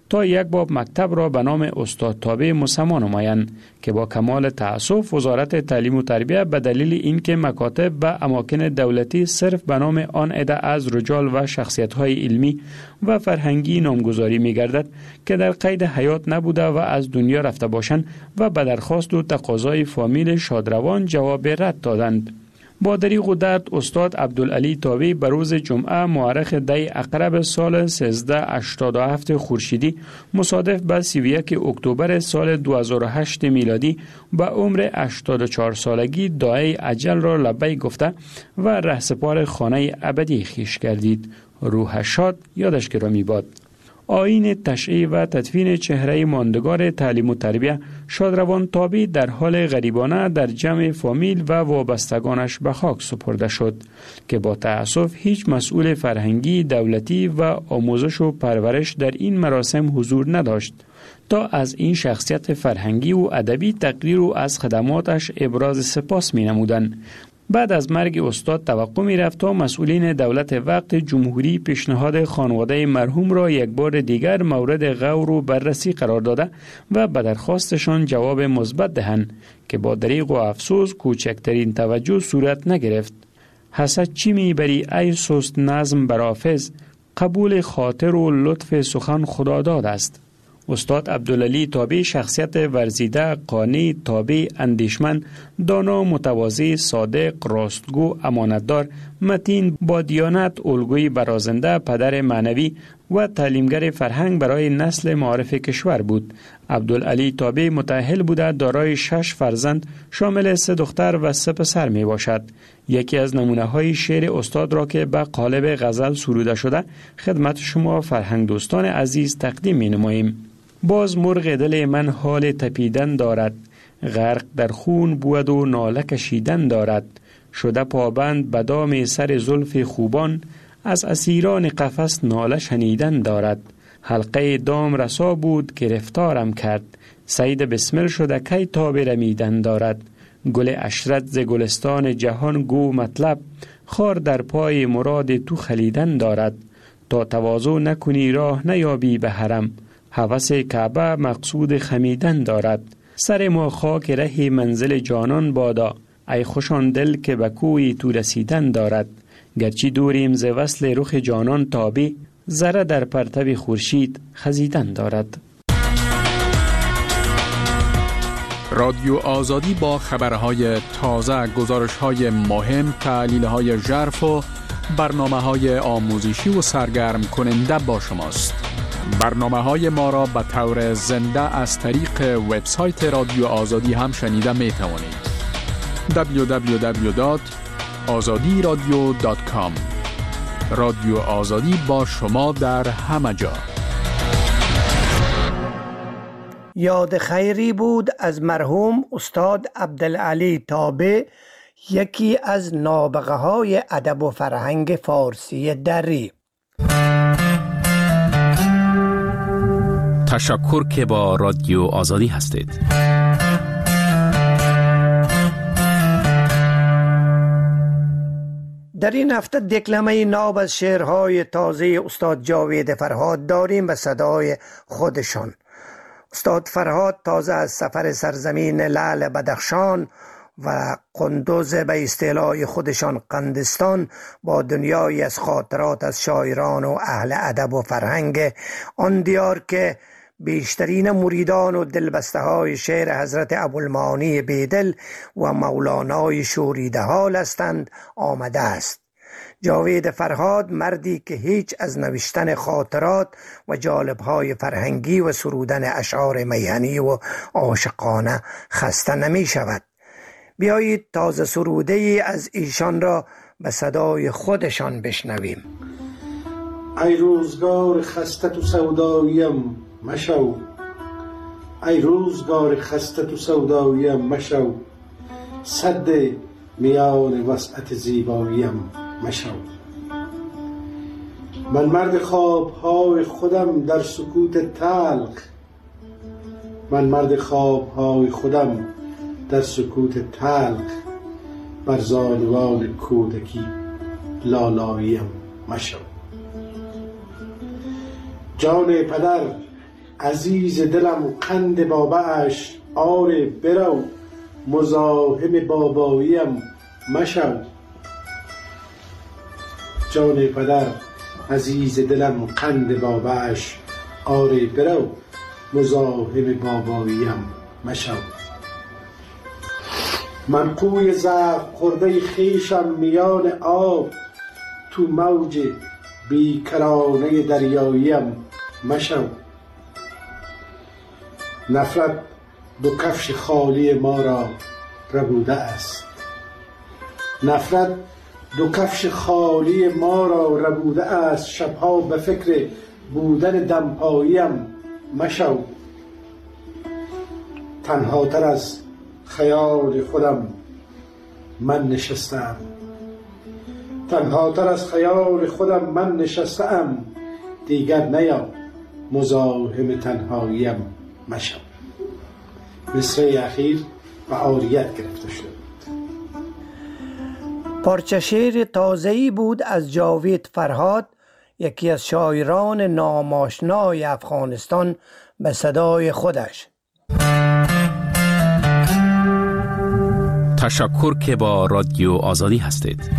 [SPEAKER 1] تا یک باب مکتب را به نام استاد تابع مسما نمایند که با کمال تأسف وزارت تعلیم و تربیت به دلیل اینکه مکاتب و اماکن دولتی صرف به نام آن عده از رجال و شخصیت‌های علمی و فرهنگی نامگذاری می‌گردد که در قید حیات نبوده و از دنیا رفته باشند و به درخواست و تقاضای فامیل شادروان جواب رد دادند. با دریغ و درد استاد عبدالعلی تابع به روز جمعه مورخ دی عقرب سال سیزده هشتاد و هفت خورشیدی مصادف به سی و یک اکتبر سال دو هزار و هشت میلادی به عمر هشتاد و چهار سالگی دعای اجل را لبیک گفته و رهسپار خانه ابدی خویش گردید. روح شاد یادش گرامی باد. آیین تشییع و تدفین چهره ماندگار تعلیم و تربیت شادروان تابع در حال غریبانه در جمع فامیل و وابستگانش به خاک سپرده شد که با تأسف هیچ مسئول فرهنگی دولتی و آموزش و پرورش در این مراسم حضور نداشت تا از این شخصیت فرهنگی و ادبی تقریر و از خدماتش ابراز سپاس می نمودند. بعد از مرگ استاد توقع می رفت تا مسئولین دولت وقت جمهوری پیشنهاد خانواده مرحوم را یک بار دیگر مورد غور و بررسی قرار داده و به درخواستشان جواب مثبت دهند که با دریغ و افسوس کوچکترین توجه صورت نگرفت. حسد چی می بری ای سست نظم بر حافظ، قبول خاطر و لطف سخن خدا داد است. استاد عبدالعلی تابع شخصیت ورزیده، قانع، تابع، اندیشمند، دانا، متواضع، صادق، راستگو، امانتدار، متین، با دیانت، الگوی برازنده، پدر معنوی و تعلیمگر فرهنگ برای نسل معارف کشور بود. عبدالعلی تابع متأهل بوده، دارای شش فرزند شامل سه دختر و سه پسر می باشد. یکی از نمونه های شعر استاد را که به قالب غزل سروده شده خدمت شما فرهنگ دوستان عزیز تقدیم می نماییم. باز مرغ دل من حال تپیدن دارد، غرق در خون بود و ناله کشیدن دارد. شده پابند به دام سر زلف خوبان، از اسیران قفس ناله شنیدن دارد. حلقه دام رسا بود گرفتارم کرد، سید بسمل شده کی تا برمیدن دارد. گل عشرت ز گلستان جهان گو مطلب، خار در پای مراد تو خلیدن دارد. تا تواضع نکنی راه نیابی به حرم، هوس کعبه مقصود خمیدن دارد. سر ما خاک ره منزل جانان بادا، ای خوشان دل که به کوی تو رسیدن دارد. گرچه دوریم ز وصل رخ جانان تابع، ذره در پرتو خورشید خزیدن دارد. رادیو آزادی با خبرهای تازه، گزارش‌های مهم، تحلیل‌های ژرف و برنامه‌های آموزشی و سرگرم کننده با شماست. برنامه‌های ما را به طور زنده از طریق وبسایت رادیو آزادی هم شنیده می‌توانید. دبلیو دبلیو دبلیو دات آزادی رادیو دات کام. رادیو آزادی با شما در همه جا.
[SPEAKER 11] یاد خیری بود از مرحوم استاد عبدالعلی تابع، یکی از نابغه های ادب و فرهنگ فارسی دری.
[SPEAKER 12] تشکر که با رادیو آزادی هستید.
[SPEAKER 11] در این هفته دکلمه ناب از شعرهای تازه استاد جاوید فرهاد داریم به صدای خودشان. استاد فرهاد تازه از سفر سرزمین لعل بدخشان و قندوز به اصطلاح خودشان قندستان با دنیایی از خاطرات از شاعران و اهل ادب و فرهنگ آن دیار که بیشترین مریدان و دلبسته های شعر حضرت ابوالمعانی بیدل و مولانای شوریده حال هستند آمده است. جاوید فرهاد مردی که هیچ از نوشتن خاطرات و جالبهای فرهنگی و سرودن اشعار میهنی و عاشقانه خسته نمی شود. بیایید تازه سروده ای از ایشان را به صدای خودشان بشنویم.
[SPEAKER 15] ای روزگار خسته تو سوداییم مشو، ای روزگار خسته تو سوداییم مشو، صد میان وسعت زیباییم مشو. من مرد خوابهای خودم در سکوت تلخ، من مرد خوابهای خودم در سکوت تلخ، بر زانوان کودکی لالاییم مشو. جان پدر عزیز دلم قند باباش آره برو مزاحم باباییم مشو. جان پدر عزیز دلم قند باباش آره برو مزاحم باباییم مشو. من قوی زخم خورده خویشم میان آب تو موج بیکرانه دریاییم مشو. نفرت دو کفش خالی ما را ربوده است. نفرت دو کفش خالی ما را ربوده است. شبها به فکر بودن دمپاییم مشو. تنها تر از خیال خودم من نشستم. تنها تر از خیال خودم من نشستم. دیگر نیا مزاحم تنهاییم مشو. مصرع اخیر و عاریت گرفته شد.
[SPEAKER 11] پارچه شعر تازه‌ای بود از جاوید فرهاد، یکی از شاعران ناماشنای افغانستان، به صدای خودش.
[SPEAKER 12] تشکر که با رادیو آزادی هستید.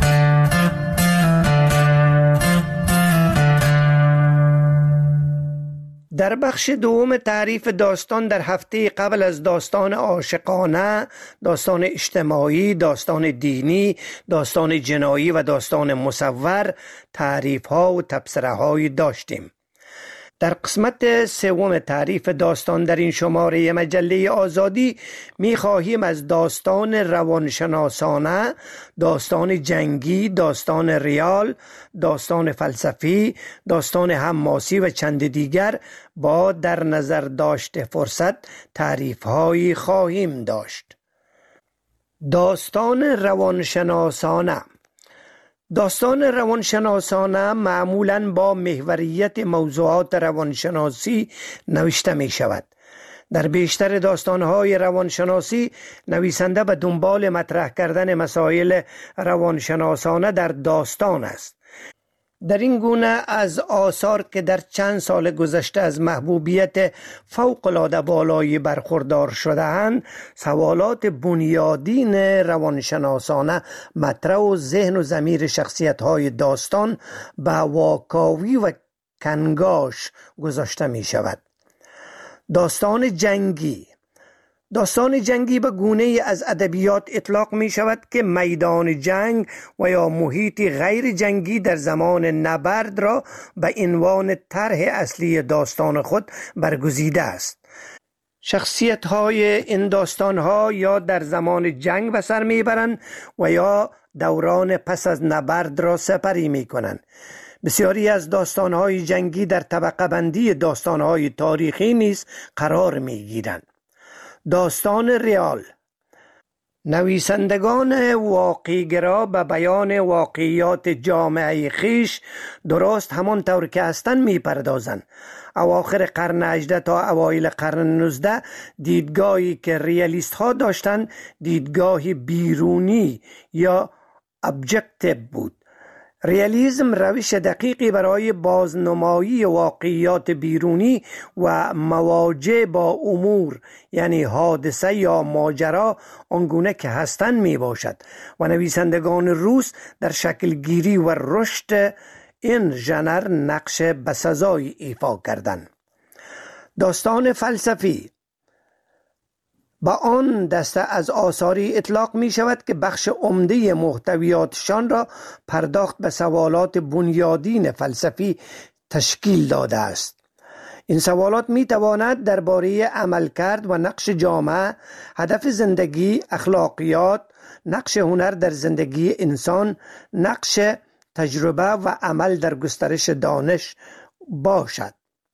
[SPEAKER 11] در بخش دوم تعریف داستان در هفته قبل از داستان عاشقانه، داستان اجتماعی، داستان دینی، داستان جنایی و داستان مصور تعریف ها و تبصره هایی داشتیم. در قسمت سوم تعریف داستان در این شماره مجله آزادی می خواهیم از داستان روانشناسانه، داستان جنگی، داستان ریال، داستان فلسفی، داستان حماسی و چند دیگر با در نظر داشت فرصت تعریف هایی خواهیم داشت. داستان روانشناسانه. داستان روانشناسانه معمولاً با محوریت موضوعات روانشناسی نوشته می شود. در بیشتر داستانهای روانشناسی نویسنده به دنبال مطرح کردن مسائل روانشناسانه در داستان است. در این گونه از آثار که در چند سال گذشته از محبوبیت فوق‌العاده بالایی برخوردار شده‌اند، سوالات بنیادین روانشناسانه مطرح و ذهن و ضمیر شخصیت‌های داستان به واکاوی و کنگاش گذاشته می شود. داستان جنگی. داستان جنگی به گونه‌ای از ادبیات اطلاق می شود که میدان جنگ و یا محیطی غیر جنگی در زمان نبرد را به عنوان طرح اصلی داستان خود برگزیده است. شخصیت های این داستان ها یا در زمان جنگ به سر می برند و یا دوران پس از نبرد را سپری می کنند. بسیاری از داستان های جنگی در طبقه بندی داستان های تاریخی نیز قرار می گیرند. داستان ریال. نویسندگان واقعی‌گرا به بیان واقعیات جامعه خیش درست همانطور که هستند می پردازند. اواخر قرن هجدهم تا اوایل قرن نوزدهم دیدگاهی که ریالیست ها داشتند دیدگاهی بیرونی یا ابجکتیو بود. ریالیسم روش دقیقی برای بازنمایی واقعیات بیرونی و مواجه با امور یعنی حادثه یا ماجرا آنگونه که هستند می باشد و نویسندگان روس در شکل گیری و رشد این ژانر نقش بسزایی ایفا کردند. داستان فلسفی. با آن دسته از آثاری اطلاق می شود که بخش عمده محتویاتشان را پرداخت به سوالات بنیادین فلسفی تشکیل داده است. این سوالات می تواند درباره عملکرد و نقش جامعه، هدف زندگی، اخلاقیات، نقش هنر در زندگی انسان، نقش تجربه و عمل در گسترش دانش باشد.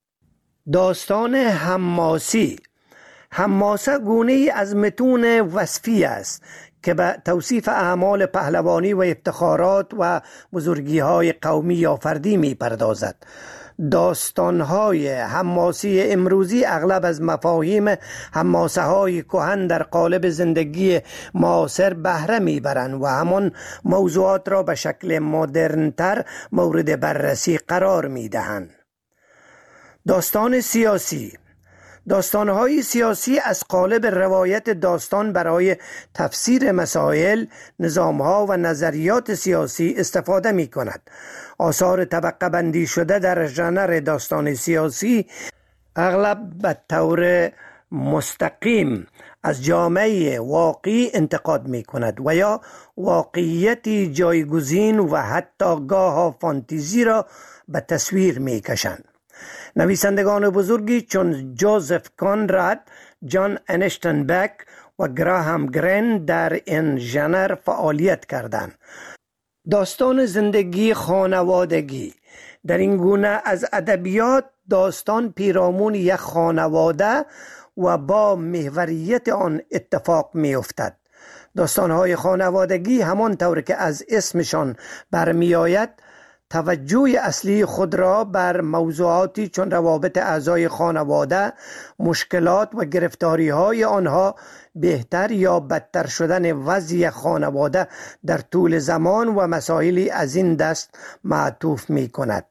[SPEAKER 11] داستان حماسی. حماسه گونه‌ای از متون وصفی است که به توصیف اعمال پهلوانی و افتخارات و بزرگی‌های قومی یا فردی می‌پردازد. داستان‌های حماسی امروزی اغلب از مفاهیم حماسه‌های کهن در قالب زندگی معاصر بهره می‌برند و همان موضوعات را به شکل مدرن‌تر مورد بررسی قرار می‌دهند. داستان سیاسی. داستان‌های سیاسی از قالب روایت داستان برای تفسیر مسائل، نظام‌ها و نظریات سیاسی استفاده می‌کند. آثار طبقه بندی شده در ژانر داستان سیاسی اغلب به طور مستقیم از جامعه واقعی انتقاد می کند و یا واقعیتی جایگزین و حتی گاه فانتزی را به تصویر می کشند. نویسندگان بزرگی چون جوزف کانراد، جان انیشتن بک و گراهام گرین در این ژانر فعالیت کردند. داستان زندگی خانوادگی در این گونه از ادبیات داستان پیرامون یک خانواده و با محوریت آن اتفاق می افتد. داستان‌های خانوادگی همان طور که از اسمشان برمی آید توجه اصلی خود را بر موضوعاتی چون روابط اعضای خانواده، مشکلات و گرفتاری‌های آنها، بهتر یا بدتر شدن وضع خانواده در طول زمان و مسائلی از این دست معطوف می کند.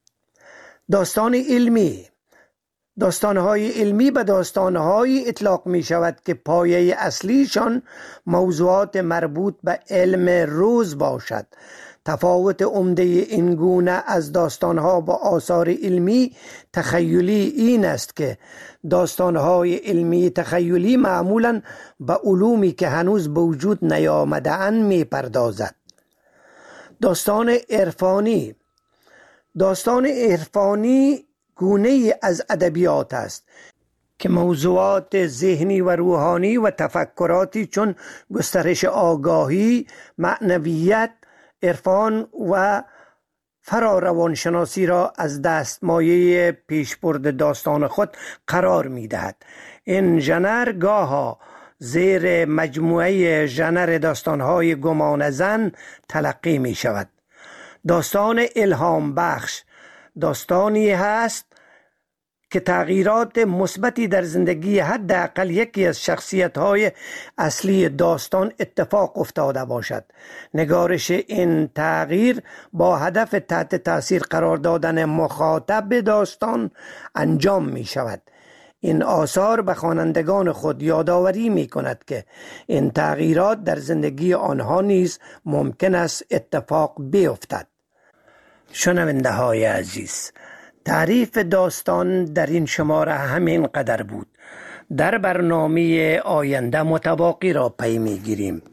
[SPEAKER 11] داستان علمی داستان‌های علمی به داستان‌های اطلاق می شود که پایه اصلیشان موضوعات مربوط به علم روز باشد. تفاوت عمده این گونه از داستان‌ها با آثار علمی تخیلی این است که داستان‌های علمی تخیلی معمولاً به علومی که هنوز به وجود نیامده‌اند می‌پردازد. داستان عرفانی داستان عرفانی گونه‌ای از ادبیات است که موضوعات ذهنی و روحانی و تفکراتی چون گسترش آگاهی، معنویت، عرفان و فراروانشناسی را از دستمایه پیشبرد داستان خود قرار می دهد. این ژانر گاها زیر مجموعه ژانر داستان‌های گمانه‌زن تلقی می شود. داستان الهام بخش داستانی هست که تغییرات مثبتی در زندگی حداقل یکی از شخصیت‌های اصلی داستان اتفاق افتاده باشد. نگارش این تغییر با هدف تحت تاثیر قرار دادن مخاطب به داستان انجام می شود. این آثار به خوانندگان خود یادآوری می کند که این تغییرات در زندگی آنها نیز ممکن است اتفاق بیفتد. شنونده های عزیز، تعریف داستان در این شماره همین قدر بود. در برنامه آینده متباقی را پی میگیریم.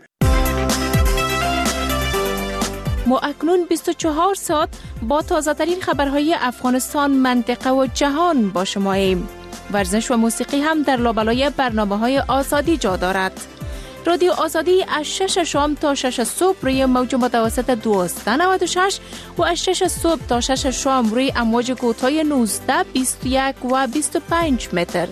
[SPEAKER 16] ما اکنون بیست و چهار ساعت با تازه ترین خبرهای افغانستان، منطقه و جهان با شما ایم. ورزش و موسیقی هم در لابلای برنامه های آزادی جا دارد. رادیو آزادی از شش شام تا شش صبح روی موج متوسط دویست و نود و شش و از شش صبح تا شش شام روی امواج کوتاه نوزده، بیست و یک و بیست و پنج متر.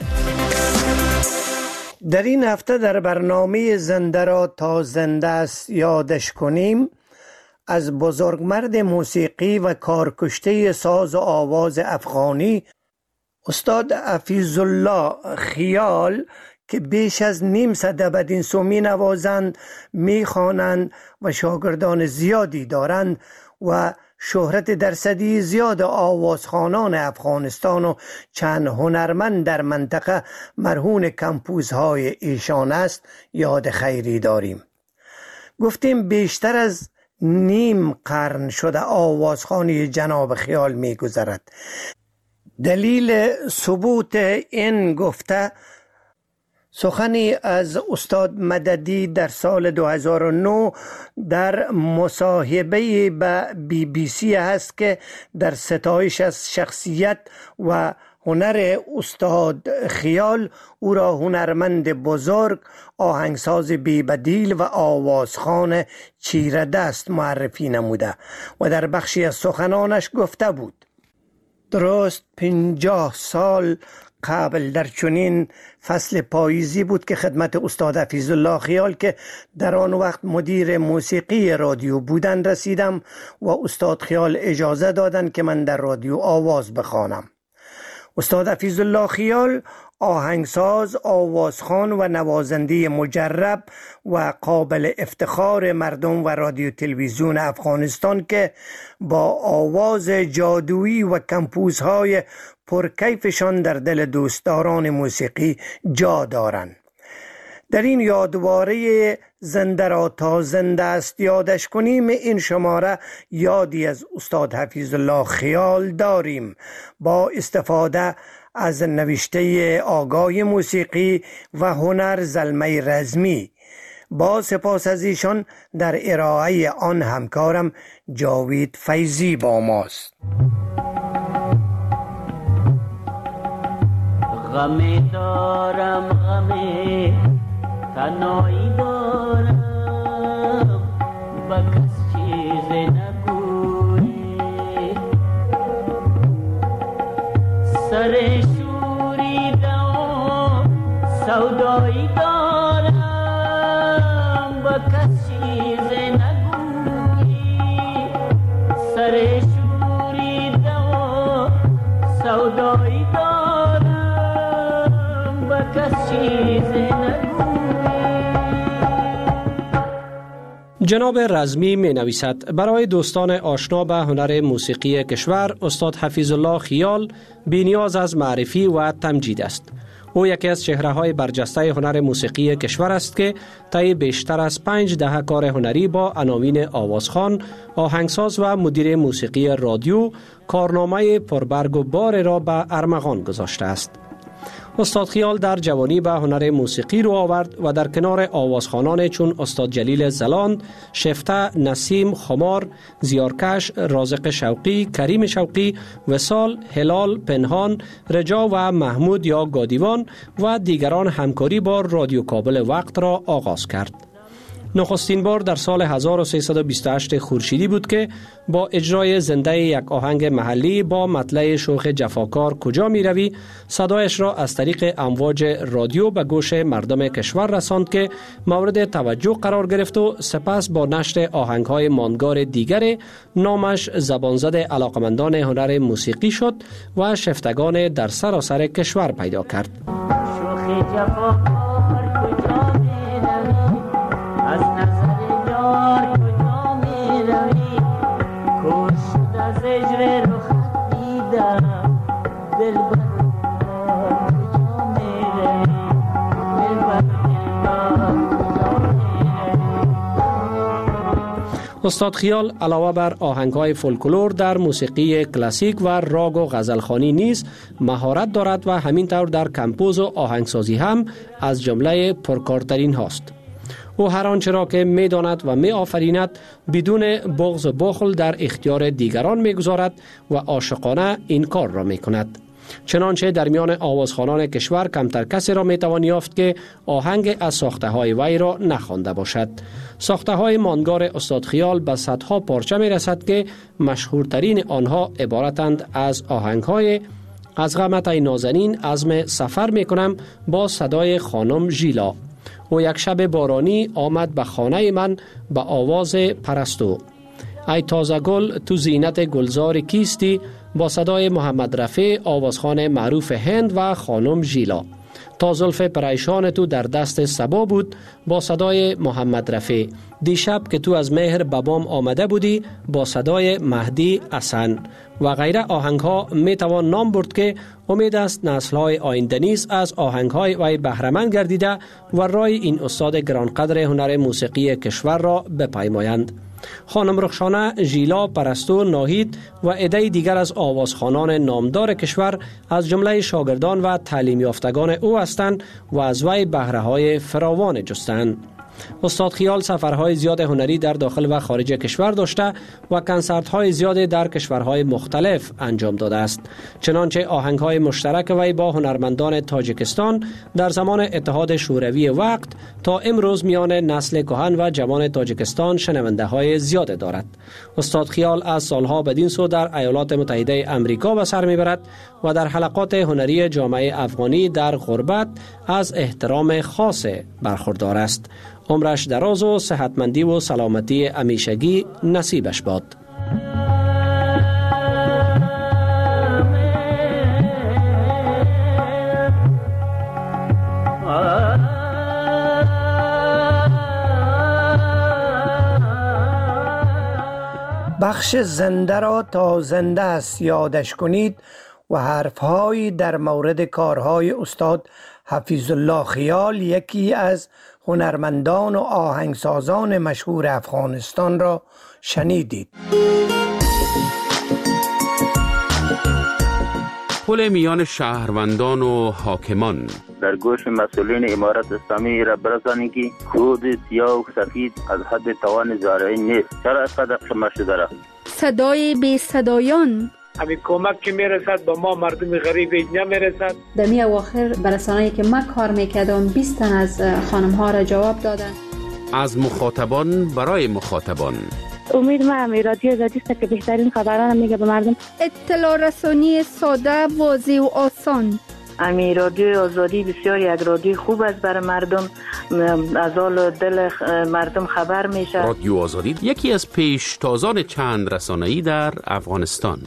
[SPEAKER 11] در این هفته در برنامه زنده را تا زنده است یادش کنیم از بزرگمرد موسیقی و کارکشته ساز و آواز افغانی استاد حفیظ الله خیال که بیش از نیم صده بدین سو می نوازند، می خوانند و شاگردان زیادی دارند و شهرت درصدی زیاد آوازخوانان افغانستان و چند هنرمند در منطقه مرهون کمپوزهای ایشان است، یاد خیری داریم. گفتیم بیشتر از نیم قرن شده آوازخوانی جناب خیال می گذرد. دلیل ثبوت این گفته سخنی از استاد مددی در سال دو هزار و نه در مصاحبه به بی بی سی هست که در ستایش از شخصیت و هنر استاد خیال او را هنرمند بزرگ، آهنگساز بی‌بدیل و آوازخوان چیره دست معرفی نموده و در بخشی از سخنانش گفته بود: درست پنجاه سال قبل در چنین فصل پاییزی بود که خدمت استاد حفیظ الله خیال که در آن وقت مدیر موسیقی رادیو بودند رسیدم و استاد خیال اجازه دادند که من در رادیو آواز بخوانم. استاد حفیظ الله خیال آهنگساز، آوازخوان و نوازنده مجرب و قابل افتخار مردم و رادیو تلویزیون افغانستان که با آواز جادویی و کمپوزهای پرکیفشان در دل دوستداران موسیقی جا دارند. در این یادواره زنده را تا زنده است یادش کنیم، این شماره یادی از استاد حفیظ الله خیال داریم با استفاده از نوشته آگاه موسیقی و هنر زلمه رزمی. با سپاس از ایشان در ارائه آن همکارم جاوید فیضی با ماست.
[SPEAKER 17] غمی دارم غمی تنهایی دارم با کس چیز نگویی، سر شوریده و سودایی دارم با کس چیز نگویی، سر شوریده و سودایی دارم با کس چیز نگویی.
[SPEAKER 18] جناب رزمی می نویسد برای دوستان آشنا به هنر موسیقی کشور استاد حفیظ الله خیال بی نیاز از معرفی و تمجید است. او یکی از چهره‌های برجسته هنر موسیقی کشور است که طی بیشتر از پنج دهه کار هنری با عناوین آوازخوان، آهنگساز و مدیر موسیقی رادیو کارنامه پربرگ و بار را به ارمغان گذاشته است. استاد خیال در جوانی به هنر موسیقی رو آورد و در کنار آوازخوانان چون استاد جلیل زلاند، شفته، نسیم، خمار، زیارکش، رازق شوقی، کریم شوقی، وصال، هلال، پنهان، رجا و محمود یا گادیوان و دیگران همکاری با رادیو کابل وقت را آغاز کرد. نخستین بار در سال هزار و سیصد و بیست و هشت خورشیدی بود که با اجرای زنده یک آهنگ محلی با مطلع شوخ جفاکار کجا می روی صدایش را از طریق امواج رادیو به گوش مردم کشور رساند که مورد توجه قرار گرفت و سپس با نشر آهنگ‌های ماندگار دیگر نامش زبانزد علاقمندان هنر موسیقی شد و شفتگان در سراسر کشور پیدا کرد.
[SPEAKER 17] شوخ جفاکار کجا می روی، از نظر یار کجا می روی، کشت از اجر رخت دیدم دلبر کجا می روی، دلبر کجا می روی.
[SPEAKER 18] استاد خیال علاوه بر آهنگ‌های فولکلور در موسیقی کلاسیک و راگ و غزلخوانی نیز مهارت دارد و همینطور در کمپوز و آهنگسازی هم از جمله پرکارترین هاست. او هر آنچه را که می داند و می آفریند بدون بغض و بخل در اختیار دیگران می گذارد و عاشقانه این کار را می کند. چنانچه در میان آوازخوانان کشور کمتر کسی را می توان یافت که آهنگ از ساخته های وی را نخوانده باشد. ساخته های ماندگار استاد خیال به صدها پارچه می رسد که مشهورترین آنها عبارتند از آهنگ های از غمت ای نازنین عزم سفر می کنم با صدای خانم ژیلا، و یک شب بارانی آمد به خانه من به آواز پرستو، ای تازه گل تو زینت گلزار کیستی با صدای محمد رفیع آوازخوان معروف هند و خانم ژیلا، تا زلف پریشان تو در دست صبا بود با صدای محمد رفیع، دیشب که تو از مهر بابام آمده بودی با صدای مهدی حسن و غیره آهنگ ها می توان نام برد که امید است نسل های آینده نیز از آهنگ های وی بهره‌مند گردیده و رای این استاد گرانقدر هنر موسیقی کشور را بپیمایند. خانم رخشانه، ژیلا، پرستو، ناهید و عده دیگر از آوازخوانان نامدار کشور از جمله شاگردان و تعلیم یافتگان او هستند و از وی بهره های فراوان جستند. استاد خیال سفرهای زیاد هنری در داخل و خارج کشور داشته و کنسرت‌های زیاد در کشورهای مختلف انجام داده است. چنانچه آهنگ‌های مشترک وی با هنرمندان تاجیکستان در زمان اتحاد شوروی وقت تا امروز میان نسل کهن و جوان تاجیکستان شنونده‌های زیاد دارد. استاد خیال از سالها بدین سو در ایالات متحده آمریکا به سر میبرد و در حلقات هنری جامعه افغانی در غربت از احترام خاص برخوردار است. عمرش دراز و صحتمندی و سلامتی همیشگی نصیبش باد.
[SPEAKER 11] بخش زنده را تا زنده است یادش کنید و حرفهایی در مورد کارهای استاد حفیظ الله خیال، یکی از هنرمندان و آهنگسازان مشهور افغانستان را شنیدید.
[SPEAKER 12] پل میان شهروندان و حاکمان.
[SPEAKER 13] در گوش مسئولین امارت اسلامی را برسانید که کود سیاه و سفید از حد توان زارعی نیست. چرا اینقدر شمار شده را؟
[SPEAKER 19] صدای بی صدایان.
[SPEAKER 14] همین کمک که میرسد به ما مردم غریب نمیرسد.
[SPEAKER 2] در می اواخر برسانه‌ای که ما کار میکردم بیست تن از خانم ها را جواب دادن.
[SPEAKER 12] از مخاطبان برای مخاطبان.
[SPEAKER 8] امید ما همی رادیو آزادی است که بهترین خبران میگه به مردم.
[SPEAKER 19] اطلاع رسانی ساده، واضح و آسان.
[SPEAKER 9] امی رادیو آزادی بسیار یک رادیو خوب است برای مردم، از حال دل مردم خبر میشه.
[SPEAKER 12] رادیو آزادی یکی از پیشتازان چند رسانه‌ای در افغانستان.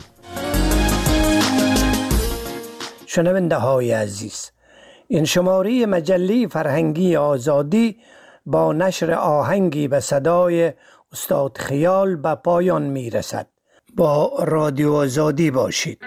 [SPEAKER 11] شنونده های عزیز، این شماره مجله فرهنگی آزادی با نشر آهنگی به صدای استاد خیال به پایان می رسد. با رادیو آزادی باشید.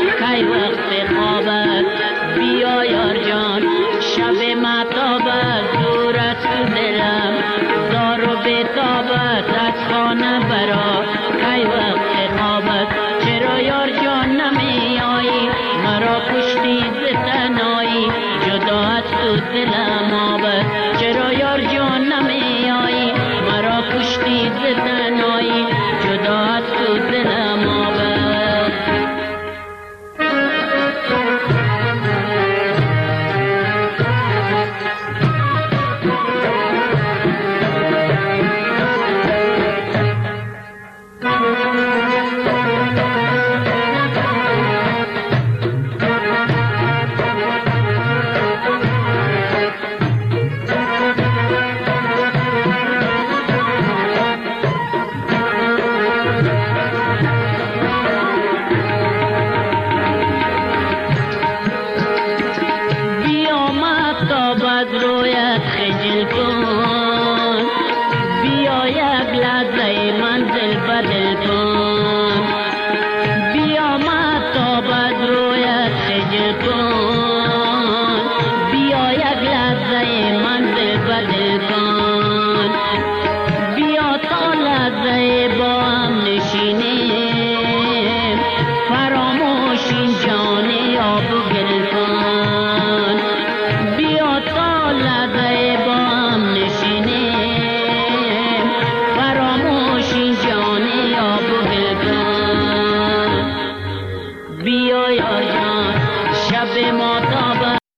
[SPEAKER 17] بیا یار جان شب مهتاب